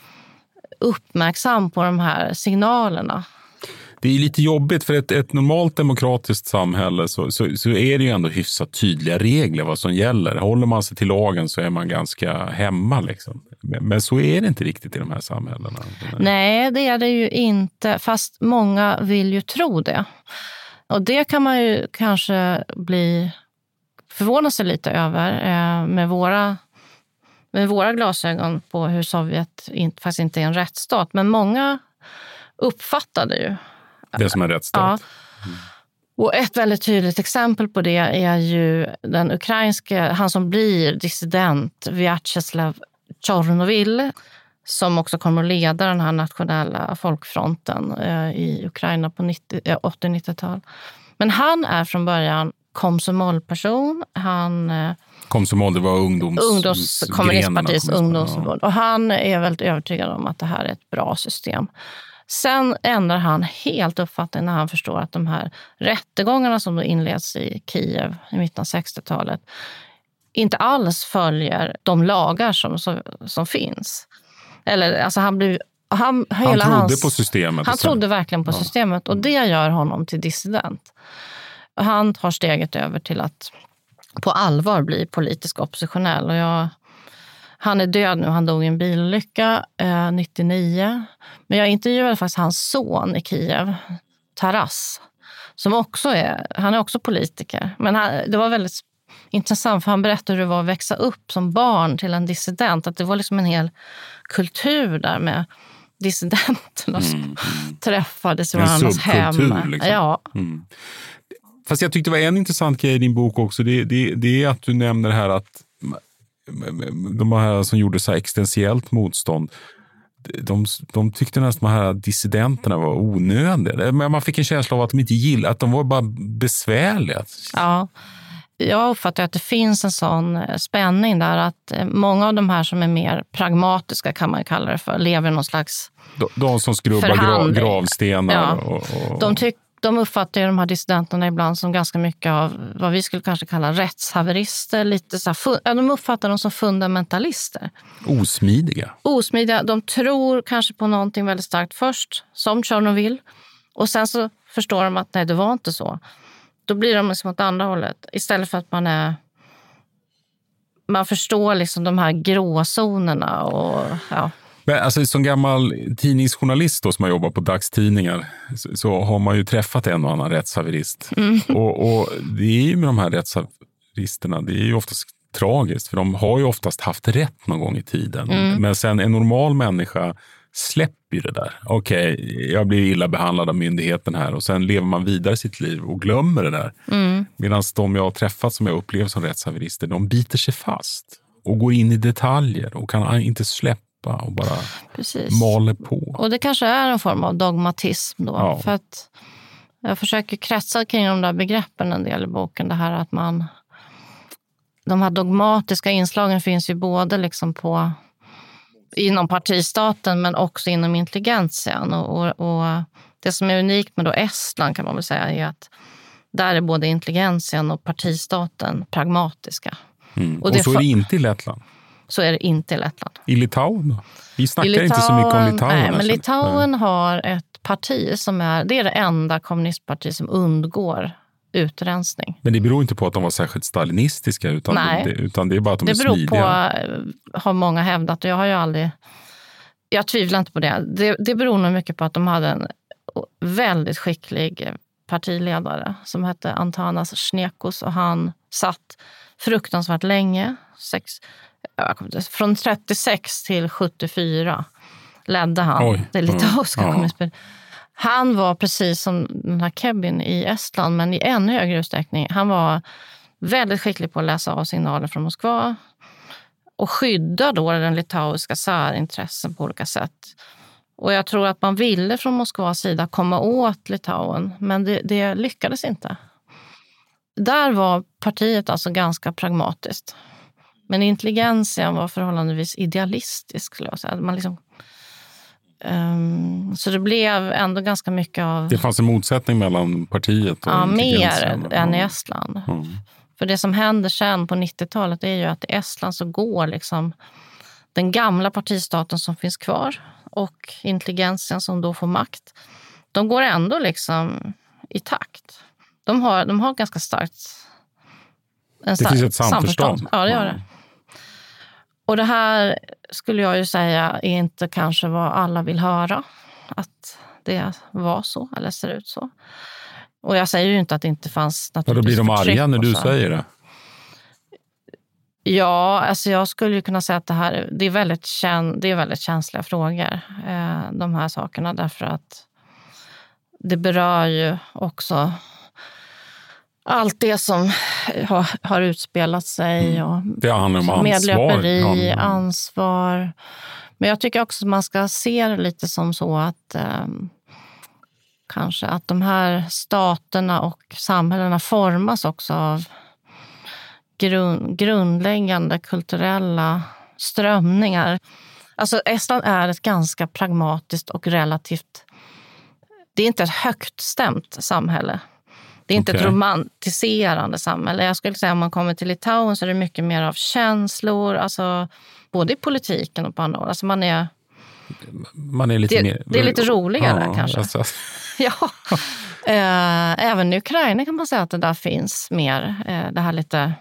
uppmärksam på de här signalerna. Det är lite jobbigt, för ett, ett normalt demokratiskt samhälle så, så, så är det ju ändå hyfsat tydliga regler vad som gäller. Håller man sig till lagen så är man ganska hemma liksom. Men, men så är det inte riktigt i de här samhällena. Nej, det är det ju inte, fast många vill ju tro det. Och det kan man ju kanske bli förvåna sig lite över eh, med våra med våra glasögon på hur Sovjet inte, faktiskt inte är en rättsstat. Men många uppfattade ju det som en rättsstat. Ja. Mm. Och ett väldigt tydligt exempel på det är ju den ukrainske, han som blir dissident, Vyacheslav Chornovil, som också kommer att leda den här nationella folkfronten eh, i Ukraina på åttio-nittiotal. Men han är från början komsomolperson. Han... Komsomol, det var ungdoms... ungdoms kommunistpartiets ungdomsförbund. Och han är väldigt övertygad om att det här är ett bra system. Sen ändrar han helt uppfattning när han förstår att de här rättegångarna som då inleds i Kiev i mitten av sextiotalet inte alls följer de lagar som, som, som finns. Eller alltså han blev... Han, han hela trodde hans, på systemet. Han trodde verkligen på ja. systemet och det gör honom till dissident. Han tar steget över till att på allvar bli politisk oppositionell. Och jag, han är död nu, han dog i en bilolycka eh, nittionio. Men jag intervjuade faktiskt hans son i Kiev, Taras, som också är, han är också politiker. Men han, det var väldigt intressant för han berättade hur det var att växa upp som barn till en dissident. Att det var liksom en hel kultur där med dissidenterna som mm. träffades i varandras hem. Liksom. Ja. Mm. Fast jag tyckte det var en intressant grej i din bok också. Det, det, det är att du nämner här att de här som gjorde så här existentiellt motstånd, de, de tyckte nästan att de här dissidenterna var onödiga. Men man fick en känsla av att de inte gillade, att de var bara besvärliga. Ja, jag uppfattar att det finns en sån spänning där att många av de här som är mer pragmatiska, kan man kalla det för, lever i någon slags de, de som skrubbar gra, gravstenar. Ja. Och, och... De, tyck, de uppfattar ju de här dissidenterna ibland som ganska mycket av vad vi skulle kanske kalla rättshaverister. Lite så här, ja, de uppfattar dem som fundamentalister. Osmidiga. Osmidiga. De tror kanske på någonting väldigt starkt först, som Tjernobyl. Och sen så förstår de att nej, det var inte så. Då blir de liksom åt andra hållet. Istället för att man är... Man förstår liksom de här gråzonerna och ja... Men alltså, som gammal tidningsjournalist då, som har jobbat på dagstidningar, så, så har man ju träffat en och annan rättshaverist. Mm. Och, och det är ju med de här rättshaveristerna, det är ju oftast tragiskt. För de har ju oftast haft rätt någon gång i tiden. Mm. Men sen en normal människa släpper ju det där. Okej, okay, jag blir illa behandlad av myndigheten här. Och sen lever man vidare sitt liv och glömmer det där. Mm. Medan de jag har träffat som jag upplever som rättshaverister, de biter sig fast. Och går in i detaljer och kan inte släppa. Och bara Precis. maler på. Och det kanske är en form av dogmatism då. Ja. För att jag försöker kretsa kring de där begreppen en del i boken. Det här att man... De här dogmatiska inslagen finns ju både liksom på... inom partistaten men också inom intelligentian. Och, och, och det som är unikt med då Estland kan man väl säga är att där är både intelligentian och partistaten pragmatiska. Mm. Och, och så är det inte i Lettland. Så är det inte i Lettland. I Litauen då? Vi snackar Litauen, inte så mycket om Litauen. Nej, men Litauen har ett parti som är, det är det enda kommunistparti som undgår utrensning. Men det beror inte på att de var särskilt stalinistiska utan, Nej. Det, utan det är bara att de det är smidiga. Det beror på, har många hävdat, och jag har ju aldrig, jag tvivlar inte på det. Det, det beror nog mycket på att de hade en väldigt skicklig partiledare som hette Antanas Shnekos, och han satt fruktansvärt länge, sex från trettiosex till sjuttiofyra ledde han Oj. det litauiska mm. kommunistpartiet. Han var precis som den här Kebin i Estland, men i ännu högre utsträckning. Han var väldigt skicklig på att läsa av signaler från Moskva och skydda då den litauiska särintressen på olika sätt. Och jag tror att man ville från Moskvas sida komma åt Litauen, men det, det lyckades inte. Där var partiet alltså ganska pragmatiskt. Men intelligentian var förhållandevis idealistisk, skulle jag säga. Man liksom, um, så det blev ändå ganska mycket av... Det fanns en motsättning mellan partiet och ja, intelligentian. Mer än i Estland. Mm. För det som händer sen på nittiotalet är ju att i Estland så går liksom den gamla partistaten som finns kvar och intelligentian som då får makt. De går ändå liksom i takt. De har, de har ganska starkt... En det finns ett samförstånd. samförstånd. Ja, det gör det. Och det här skulle jag ju säga är inte kanske vad alla vill höra. Att det var så, eller ser ut så. Och jag säger ju inte att det inte fanns naturligtvis. Ja, då blir de arga när du säger det. Ja, alltså jag skulle ju kunna säga att det här det är väldigt, kän, det är väldigt känsliga frågor. Eh, de här sakerna, därför att det berör ju också... Allt det som har, har utspelat sig och det handlar om ansvar. Medlöperi, ansvar. Men jag tycker också att man ska se det lite som så att um, kanske. Att de här staterna och samhällena formas också av grund, grundläggande kulturella strömningar. Alltså Estland är ett ganska pragmatiskt och relativt... Det är inte ett högt stämt samhälle. Det är inte okay. ett romantiserande samhälle. Jag skulle säga om man kommer till Litauen så är det mycket mer av känslor. Alltså både i politiken och på andra håll. Alltså man är... Man är lite det, mer... det är lite roligare ja, kanske. Alltså. ja. eh, även i Ukraina kan man säga att det där finns mer. Eh, det här lite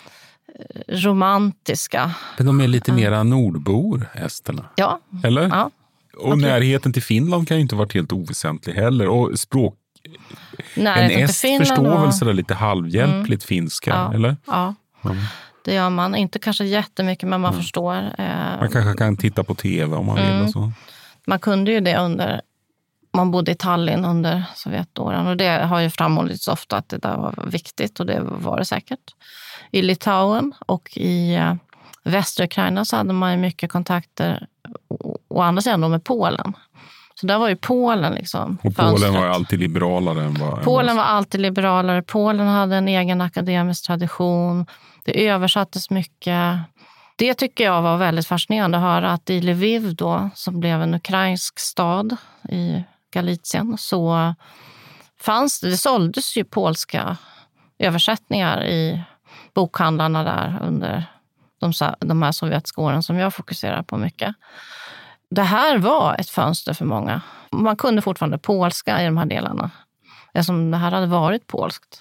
romantiska. Men de är lite mera nordbor, esterna. Ja. Eller? Ja. Och närheten till Finland kan ju inte varit helt oväsentlig heller. Och språk... Nej, en est förstår var... väl sådär lite halvhjälpligt mm. finska, ja. eller? Ja. Mm. Det gör man. Inte kanske jättemycket, men man mm. förstår. Eh... Man kanske kan titta på tv om man mm. vill och så. Man kunde ju det under... Man bodde i Tallinn under Sovjetåren. Och det har ju framhållits ofta att det där var viktigt. Och det var det säkert. I Litauen och i eh, västra Ukraina så hade man ju mycket kontakter. Å andra sidan med Polen. Så där var ju Polen liksom. Och Polen fönstret. Var ju alltid liberalare än vad... Polen var alltid liberalare. Polen hade en egen akademisk tradition. Det översattes mycket. Det tycker jag var väldigt fascinerande att höra att i Lviv då, som blev en ukrainsk stad i Galicien, så fanns det, det såldes ju polska översättningar i bokhandlarna där under de, de här sovjetiska åren som jag fokuserar på mycket. Det här var ett fönster för många. Man kunde fortfarande polska i de här delarna. Eftersom det här hade varit polskt.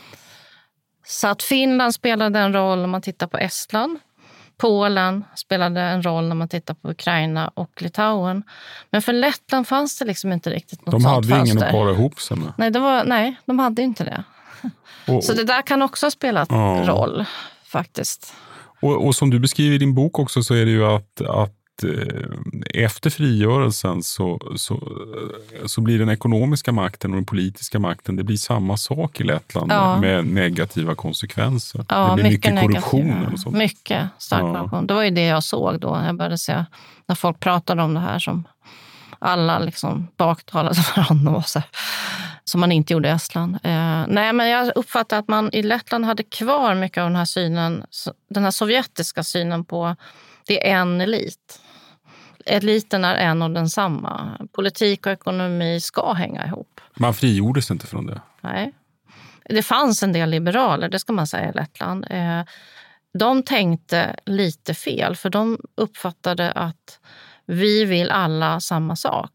Så att Finland spelade en roll när man tittar på Estland. Polen spelade en roll när man tittar på Ukraina och Litauen. Men för Lettland fanns det liksom inte riktigt något de sånt fönster. De hade ingen att para ihop sig med. Nej, det var, nej, de hade inte det. Och, så det där kan också ha spelat ja. roll faktiskt. Och, och som du beskriver i din bok också så är det ju att, att efter frigörelsen så, så, så blir den ekonomiska makten och den politiska makten, det blir samma sak i Lettland ja. med negativa konsekvenser. Ja, det blir mycket, mycket korruption. Och sånt. Mycket stark ja. korruption. Det var ju det jag såg då. Jag började se när folk pratade om det här som alla liksom baktalade varandra och så, som man inte gjorde i Estland. Eh, nej, men jag uppfattar att man i Lettland hade kvar mycket av den här synen, den här sovjetiska synen på det är en elit. Eliten är en och densamma. Politik och ekonomi ska hänga ihop. Man frigjordes inte från det? Nej. Det fanns en del liberaler, det ska man säga i Lettland. De tänkte lite fel, för de uppfattade att vi vill alla samma sak.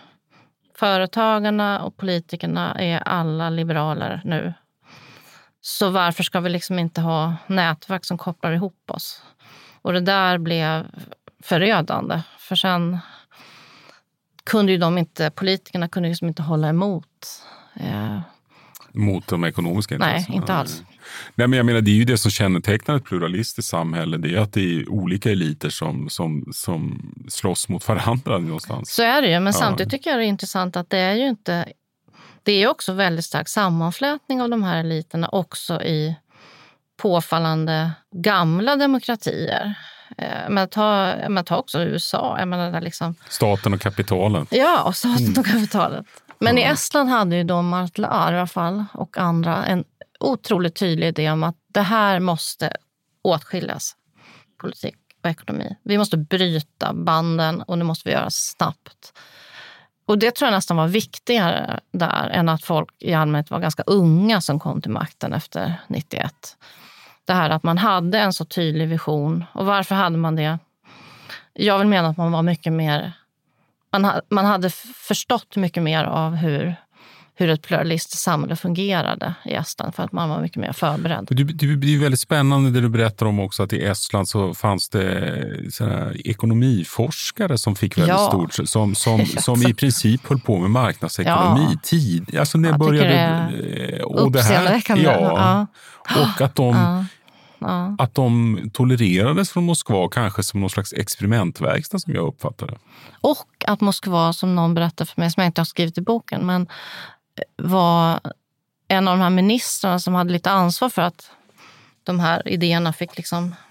Företagarna och politikerna är alla liberaler nu. Så varför ska vi liksom inte ha nätverk som kopplar ihop oss? Och det där blev förödande. För sen kunde ju de inte, politikerna kunde ju liksom inte hålla emot. Eh. Mot de ekonomiska intressena? Nej, inte alls. Nej, men jag menar, det är ju det som kännetecknar ett pluralistiskt samhälle. Det är att det är olika eliter som, som, som slåss mot varandra någonstans. Så är det ju, men ja. samtidigt tycker jag det är intressant att det är ju inte... Det är också väldigt stark sammanflätning av de här eliterna också i påfallande gamla demokratier. Men ta, men ta också U S A. Jag menar, där liksom... Staten och kapitalet. Ja, och staten mm. och kapitalet. Men ja. i Estland hade ju då Mart Laar i alla fall och andra en otroligt tydlig idé om att det här måste åtskiljas. Politik och ekonomi. Vi måste bryta banden och det måste vi göra snabbt. Och det tror jag nästan var viktigare där än att folk i allmänhet var ganska unga som kom till makten efter nittioett. Det här att man hade en så tydlig vision. Och varför hade man det? Jag vill mena att man var mycket mer... Man, ha, man hade förstått mycket mer av hur, hur ett pluralistiskt samhälle fungerade i Estland. För att man var mycket mer förberedd. Det, det, det är väldigt spännande det du berättar om också. Att i Estland så fanns det såna ekonomiforskare som fick väldigt ja. stort. Som, som, som i princip höll på med marknadsekonomi. Ja. Tid. Alltså när jag började... Det och det här, ja, ja. Och att de... Ja. Ja. Att de tolererades från Moskva kanske som någon slags experimentverkstad som jag uppfattade. Och att Moskva, som någon berättade för mig, som jag inte har skrivit i boken, men var en av de här ministrarna som hade lite ansvar för att de här idéerna fick liksom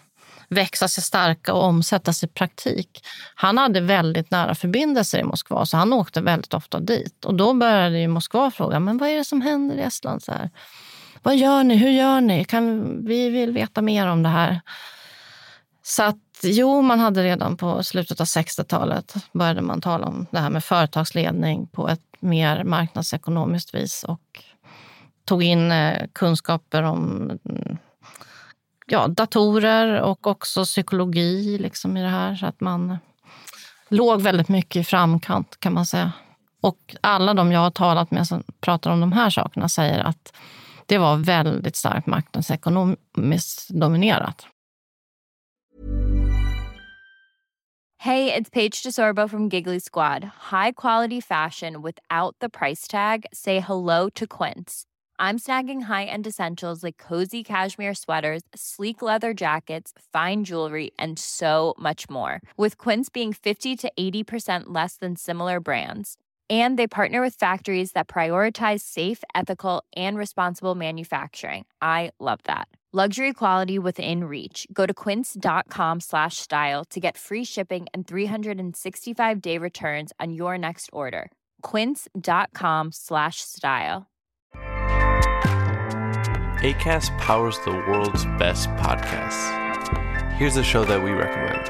växa sig starka och omsättas i praktik. Han hade väldigt nära förbindelser i Moskva, så han åkte väldigt ofta dit. Och då började ju Moskva fråga, men vad är det som händer i Estland så här? Vad gör ni? Hur gör ni? Kan, vi vill veta mer om det här. Så att jo, man hade redan på slutet av sextiotalet började man tala om det här med företagsledning på ett mer marknadsekonomiskt vis och tog in kunskaper om ja, datorer och också psykologi liksom i det här. Så att man låg väldigt mycket i framkant kan man säga. Och alla de jag har talat med som pratar om de här sakerna säger att det var väldigt starkt marknadsekonomiskt dominerat. Hey, it's Paige DeSorbo from Giggly Squad. High quality fashion without the price tag. Say hello to Quince. I'm snagging high-end essentials like cozy cashmere sweaters, sleek leather jackets, fine jewelry, and so much more. With Quince being fifty to eighty percent less than similar brands. And they partner with factories that prioritize safe, ethical, and responsible manufacturing. I love that. Luxury quality within reach. Go to quince.com slash style to get free shipping and three sixty-five day returns on your next order. Quince.com slash style. Acast powers the world's best podcasts. Here's a show that we recommend.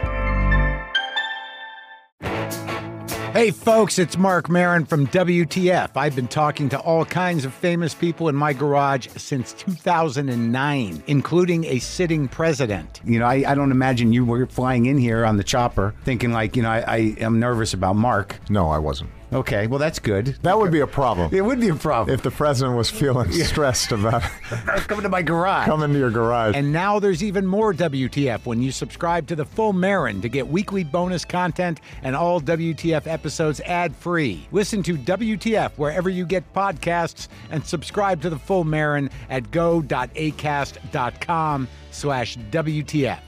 Hey folks, it's Mark Maron from W T F. I've been talking to all kinds of famous people in my garage since two thousand nine, including a sitting president. You know, I, I don't imagine you were flying in here on the chopper thinking like, you know, I, I am nervous about Mark. No, I wasn't. Okay, well, that's good. That would be a problem. It would be a problem. If the president was feeling stressed about coming to my garage. Coming to your garage. And now there's even more W T F when you subscribe to the full Marin to get weekly bonus content and all W T F episodes ad-free. Listen to W T F wherever you get podcasts and subscribe to the full Marin at go.acast.com slash WTF.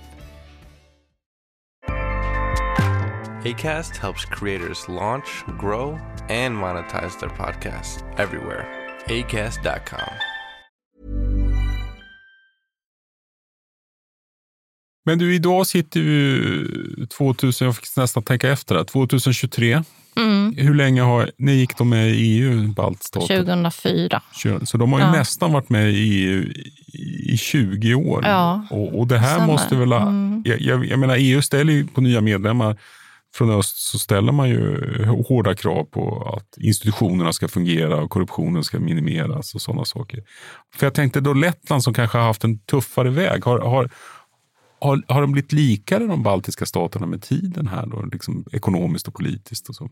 Acast helps creators launch, grow, and monetize their podcasts everywhere. acast dot com. Men du, idag sitter vi tvåtusen, jag fick nästan tänka efter det, tjugohundratjugotre. Mm. Hur länge har ni gick de med i E U, baltstater? tjugohundrafyra. Så de har ju ja. nästan varit med i E U i tjugo år. Ja. Och, och det här Samma. måste väl... Mm. Jag, jag, jag menar, E U ställer ju på nya medlemmar från öst, så ställer man ju hårda krav på att institutionerna ska fungera och korruptionen ska minimeras och sådana saker. För jag tänkte då Lettland som kanske har haft en tuffare väg, har, har, har, har de blivit likare de baltiska staterna med tiden här då, liksom ekonomiskt och politiskt och så?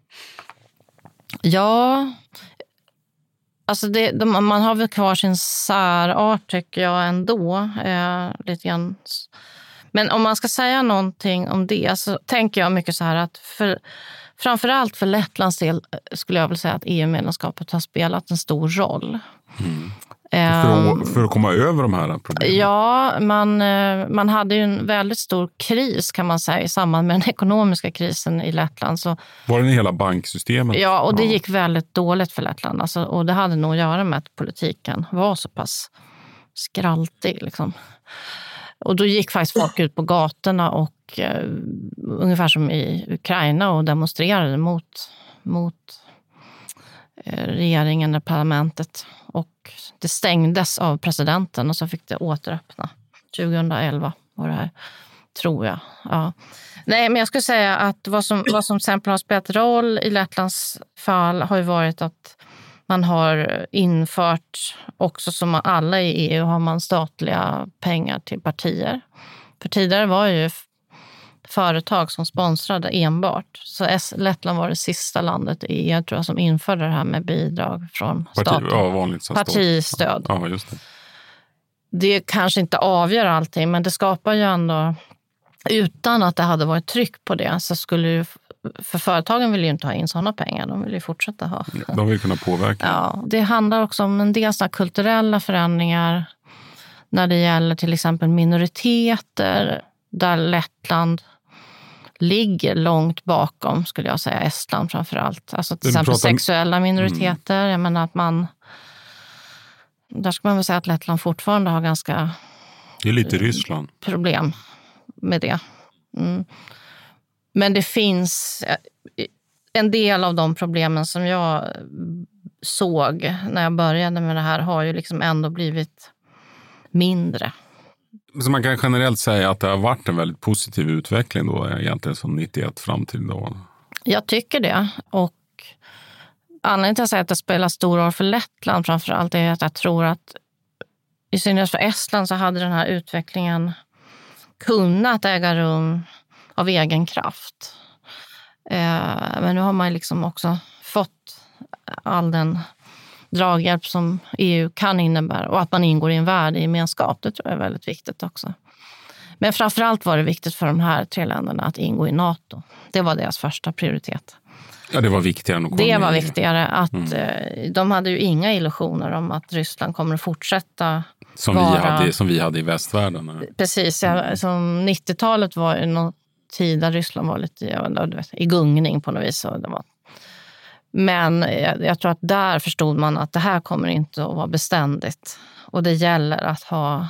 Ja, alltså det, de, man har väl kvar sin särart tycker jag ändå, eh, lite grann. Men om man ska säga någonting om det så tänker jag mycket så här att för, framförallt för Lettlands del skulle jag väl säga att E U-medlemskapet har spelat en stor roll. Mm. För, att, för att komma över de här problemen? Ja, man, man hade ju en väldigt stor kris kan man säga i samband med den ekonomiska krisen i Lettland. Så, var det hela banksystemet? Ja, och det ja. gick väldigt dåligt för Lettland. Alltså, och det hade nog att göra med att politiken var så pass skraltig liksom. Och då gick faktiskt folk ut på gatorna och eh, ungefär som i Ukraina och demonstrerade mot, mot eh, regeringen och parlamentet. Och det stängdes av presidenten och så fick det återöppna. tjugohundraelva var det här, tror jag. Ja. Nej, men jag skulle säga att vad som, vad som till exempel har spelat roll i Lettlands fall har ju varit att man har infört, också som alla i E U, har man statliga pengar till partier. För tidigare var ju företag som sponsrade enbart. Så Lettland var det sista landet i E U tror jag, som införde det här med bidrag från staten. Parti, ja, vanligt Partistöd. Ja, just det. Det kanske inte avgör allting, men det skapar ju ändå, utan att det hade varit tryck på det, så skulle ju, för företagen vill ju inte ha in sådana pengar, de vill ju fortsätta ha. De vill kunna påverka. Ja, det handlar också om en del sådana kulturella förändringar när det gäller till exempel minoriteter, där Lettland ligger långt bakom, skulle jag säga, Estland framförallt. Alltså till exempel pratar... sexuella minoriteter, mm. jag menar att man, där ska man väl säga att Lettland fortfarande har ganska det är lite Ryssland. problem med det. Mm. Men det finns en del av de problemen som jag såg när jag började med det här har ju liksom ändå blivit mindre. Så man kan generellt säga att det har varit en väldigt positiv utveckling då egentligen som nittioett fram till då? Jag tycker det. Och anledningen till att säga att det spelar stor roll för Lettland framförallt är att jag tror att i synnerhet för Estland så hade den här utvecklingen kunnat äga rum av egen kraft. Eh, men nu har man liksom också fått all den draghjälp som E U kan innebära och att man ingår i en värdegemenskap, det tror jag är väldigt viktigt också. Men framförallt var det viktigt för de här tre länderna att ingå i NATO. Det var deras första prioritet. Ja, det var viktigare än att komma Det var med. viktigare att Mm. de hade ju inga illusioner om att Ryssland kommer att fortsätta Som, vara... vi hade, som vi hade i västvärlden. Precis, ja, som nittiotalet var ju någon tid där Ryssland var lite ja, du vet, i gungning på något vis. Och det var. Men jag, jag tror att där förstod man att det här kommer inte att vara beständigt. Och det gäller att ha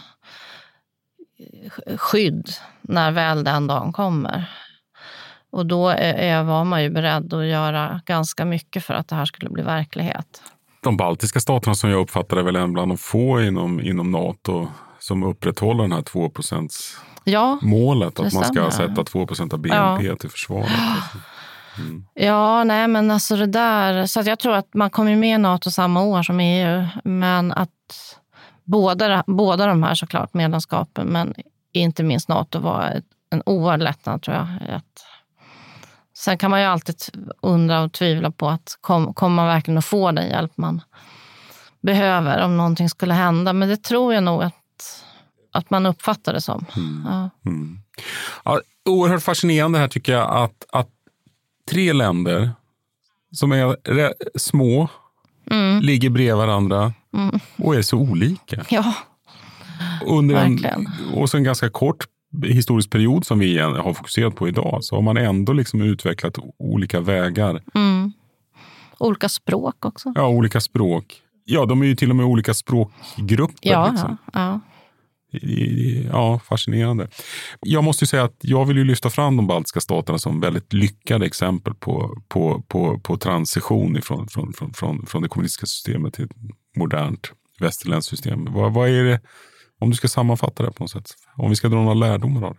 skydd när väl den dagen kommer. Och då är, var man ju beredd att göra ganska mycket för att det här skulle bli verklighet. De baltiska staterna som jag uppfattar är väl en bland de få inom, inom NATO som upprätthåller den här två procents ja, målet. Att man ska stämmer. sätta två procent av B N P ja. till försvaret. Mm. Ja, nej men alltså det där. Så att jag tror att man kommer med i NATO samma år som E U. Men att båda, båda de här såklart medlemskapen, men inte minst NATO var ett, en oerhörd lättnad tror jag. Att, sen kan man ju alltid undra och tvivla på att kom, kommer man verkligen att få den hjälp man behöver om någonting skulle hända. Men det tror jag nog att, att man uppfattar det som. Mm. Ja. Mm. Ja, oerhört fascinerande här tycker jag att, att tre länder som är re- små mm. ligger bredvid varandra mm. och är så olika. Ja, under en, verkligen. Och så en ganska kort historisk period som vi har fokuserat på idag så har man ändå liksom utvecklat olika vägar. Mm. Olika språk också. Ja, olika språk. Ja, de är ju till och med olika språkgrupper. Ja, liksom. ja, ja. Ja, fascinerande. Jag måste ju säga att jag vill ju lyfta fram de baltiska staterna som väldigt lyckade exempel på, på, på, på transition ifrån, från, från, från, från det kommunistiska systemet till ett modernt västerländskt system. Vad, vad är det, om du ska sammanfatta det på något sätt, om vi ska dra några lärdomar av det?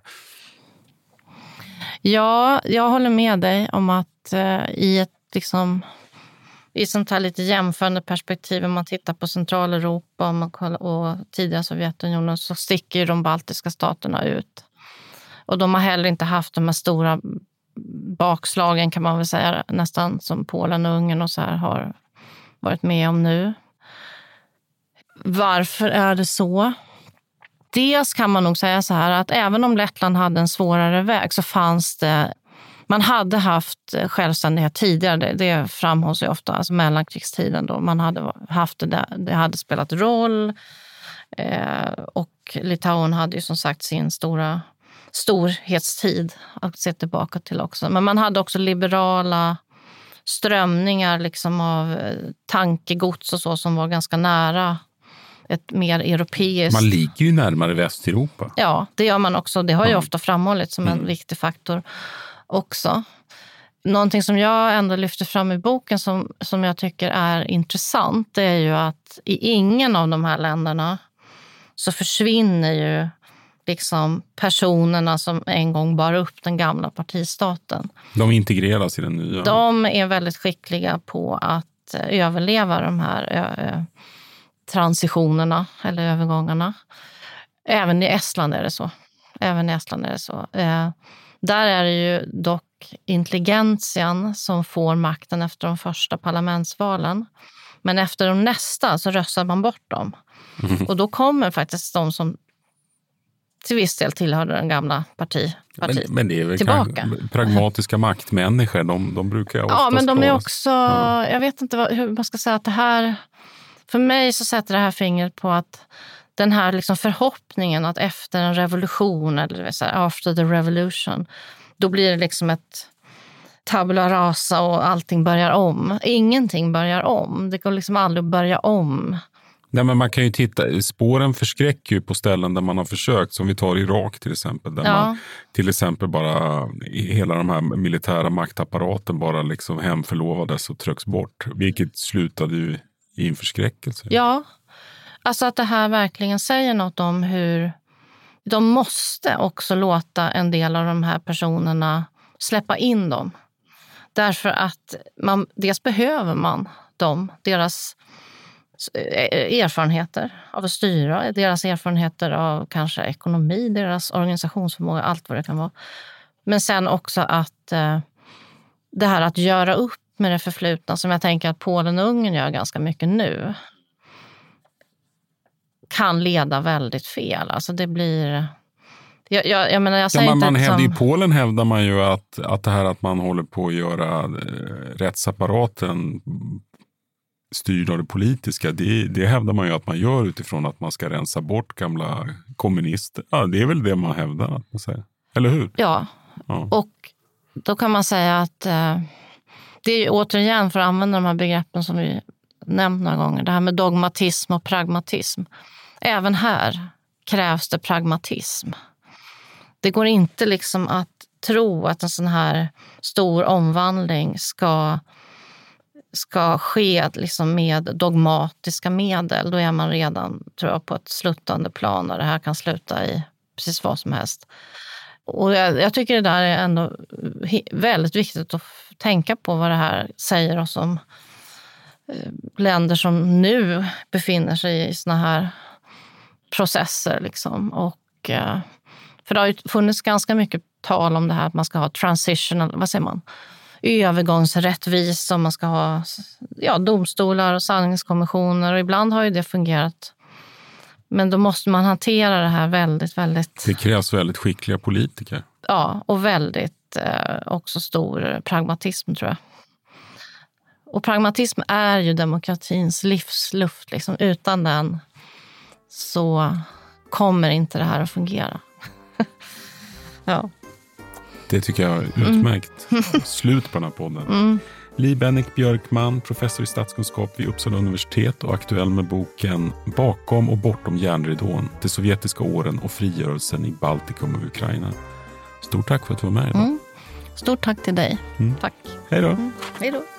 Ja, jag håller med dig om att eh, i ett liksom i sånt här lite jämförande perspektiv om man tittar på Centraleuropa och, man kollar, och tidigare Sovjetunionen så sticker ju de baltiska staterna ut. Och de har heller inte haft de här stora bakslagen kan man väl säga nästan som Polen och Ungern och så här har varit med om nu. Varför är det så? Dels kan man nog säga så här att även om Lettland hade en svårare väg så fanns det man hade haft självständighet tidigare, det, det framhålls ju ofta, alltså mellankrigstiden då. Man hade haft det där, det hade spelat roll eh, och Litauen hade ju som sagt sin stora storhetstid att se tillbaka till också. Men man hade också liberala strömningar liksom av tankegods och så som var ganska nära ett mer europeiskt. Man ligger ju närmare Västeuropa. Ja, det gör man också. Det har ju mm. ofta framhållits som en mm. viktig faktor också. Någonting som jag ändå lyfter fram i boken som, som jag tycker är intressant det är ju att i ingen av de här länderna så försvinner ju liksom personerna som en gång bar upp den gamla partistaten. De integreras i den nya. De är väldigt skickliga på att överleva de här ö, transitionerna eller övergångarna. Även i Estland är det så. Även i Estland är det så. Eh, där är det ju dock intelligentian som får makten efter de första parlamentsvalen. Men efter de nästa så röstar man bort dem. Mm. Och då kommer faktiskt de som till viss del tillhörde den gamla parti, partiet men, men det är väl tillbaka. Pragmatiska maktmänniskor, de, de brukar oftast ja, men de är klaras. också, ja. jag vet inte vad, hur man ska säga att det här, för mig så sätter det här fingret på att den här liksom förhoppningen att efter en revolution, eller så här, after the revolution, då blir det liksom ett tabula rasa och allting börjar om. Ingenting börjar om. Det går liksom aldrig att börja om Nej, men man kan ju titta, spåren förskräcker ju på ställen där man har försökt, som vi tar Irak till exempel, där ja. man till exempel bara, hela de här militära maktapparaten bara liksom hemförlovades och trycks bort, vilket slutade ju i en förskräckelse. Ja, alltså att det här verkligen säger något om hur de måste också låta en del av de här personerna släppa in dem. Därför att man, dels behöver man dem, deras erfarenheter av att styra, deras erfarenheter av kanske ekonomi, deras organisationsförmåga, allt vad det kan vara. Men sen också att eh, det här att göra upp med det förflutna, som jag tänker att Polen och Ungern gör ganska mycket nu, kan leda väldigt fel. Alltså det blir... Jag, jag, jag menar, jag säger ja, man, inte man att hävdar, som... I Polen hävdar man ju att, att det här att man håller på att göra eh, rättsapparaten styrd av det politiska, det, det hävdar man ju att man gör utifrån att man ska rensa bort gamla kommunister. Ja, det är väl det man hävdar, att man säger. Eller hur? Ja, ja. Och då kan man säga att eh, det är ju återigen, för att använda de här begreppen som vi nämnt några gånger, det här med dogmatism och pragmatism. Även här krävs det pragmatism. Det går inte liksom att tro att en sån här stor omvandling ska, ska ske liksom med dogmatiska medel. Då är man redan, tror jag, på ett sluttande plan där det här kan sluta i precis vad som helst. Och jag, jag tycker det där är ändå väldigt viktigt att tänka på vad det här säger oss om eh, länder som nu befinner sig i såna här processer liksom. Och eh, för det har ju funnits ganska mycket tal om det här att man ska ha transitional, vad säger man, övergångsrättvis, och man ska ha ja, domstolar och sanningskommissioner, och ibland har ju det fungerat. Men då måste man hantera det här väldigt, väldigt... Det krävs väldigt skickliga politiker. Ja, och väldigt eh, också stor pragmatism, tror jag. Och pragmatism är ju demokratins livsluft. Liksom. Utan den så kommer inte det här att fungera. Ja. Det tycker jag är utmärkt. Mm. Slut på den här podden. Mm. Li Bennick Björkman, professor i statskunskap vid Uppsala universitet och aktuell med boken Bakom och bortom järnridån, de sovjetiska åren och frigörelsen i Baltikum och Ukraina. Stort tack för att du var med idag. Mm. Stort tack till dig. Mm. Tack. Hej då. Mm. Hej då.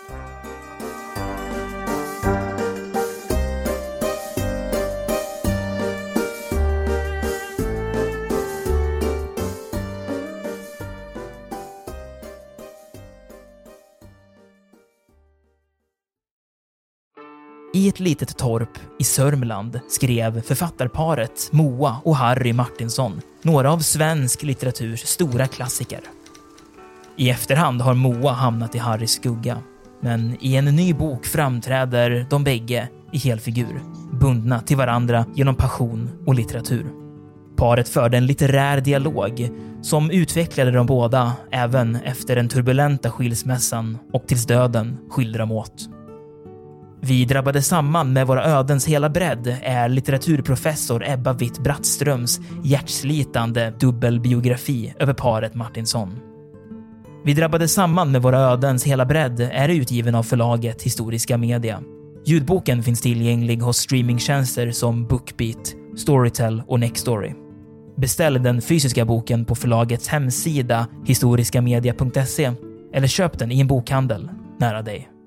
I ett litet torp i Sörmland skrev författarparet Moa och Harry Martinsson några av svensk litteraturs stora klassiker. I efterhand har Moa hamnat i Harrys skugga, men i en ny bok framträder de bägge i helfigur, bundna till varandra genom passion och litteratur. Paret förde en litterär dialog som utvecklade de båda även efter den turbulenta skilsmässan och tills döden skilde dem åt. Vi drabbade samman med våra ödens hela bredd är litteraturprofessor Ebba Witt-Brattströms hjärtslitande dubbelbiografi över paret Martinsson. Vi drabbade samman med våra ödens hela bredd är utgiven av förlaget Historiska Media. Ljudboken finns tillgänglig hos streamingtjänster som Bookbeat, Storytel och Nextory. Beställ den fysiska boken på förlagets hemsida historiskamedia punkt se eller köp den i en bokhandel nära dig.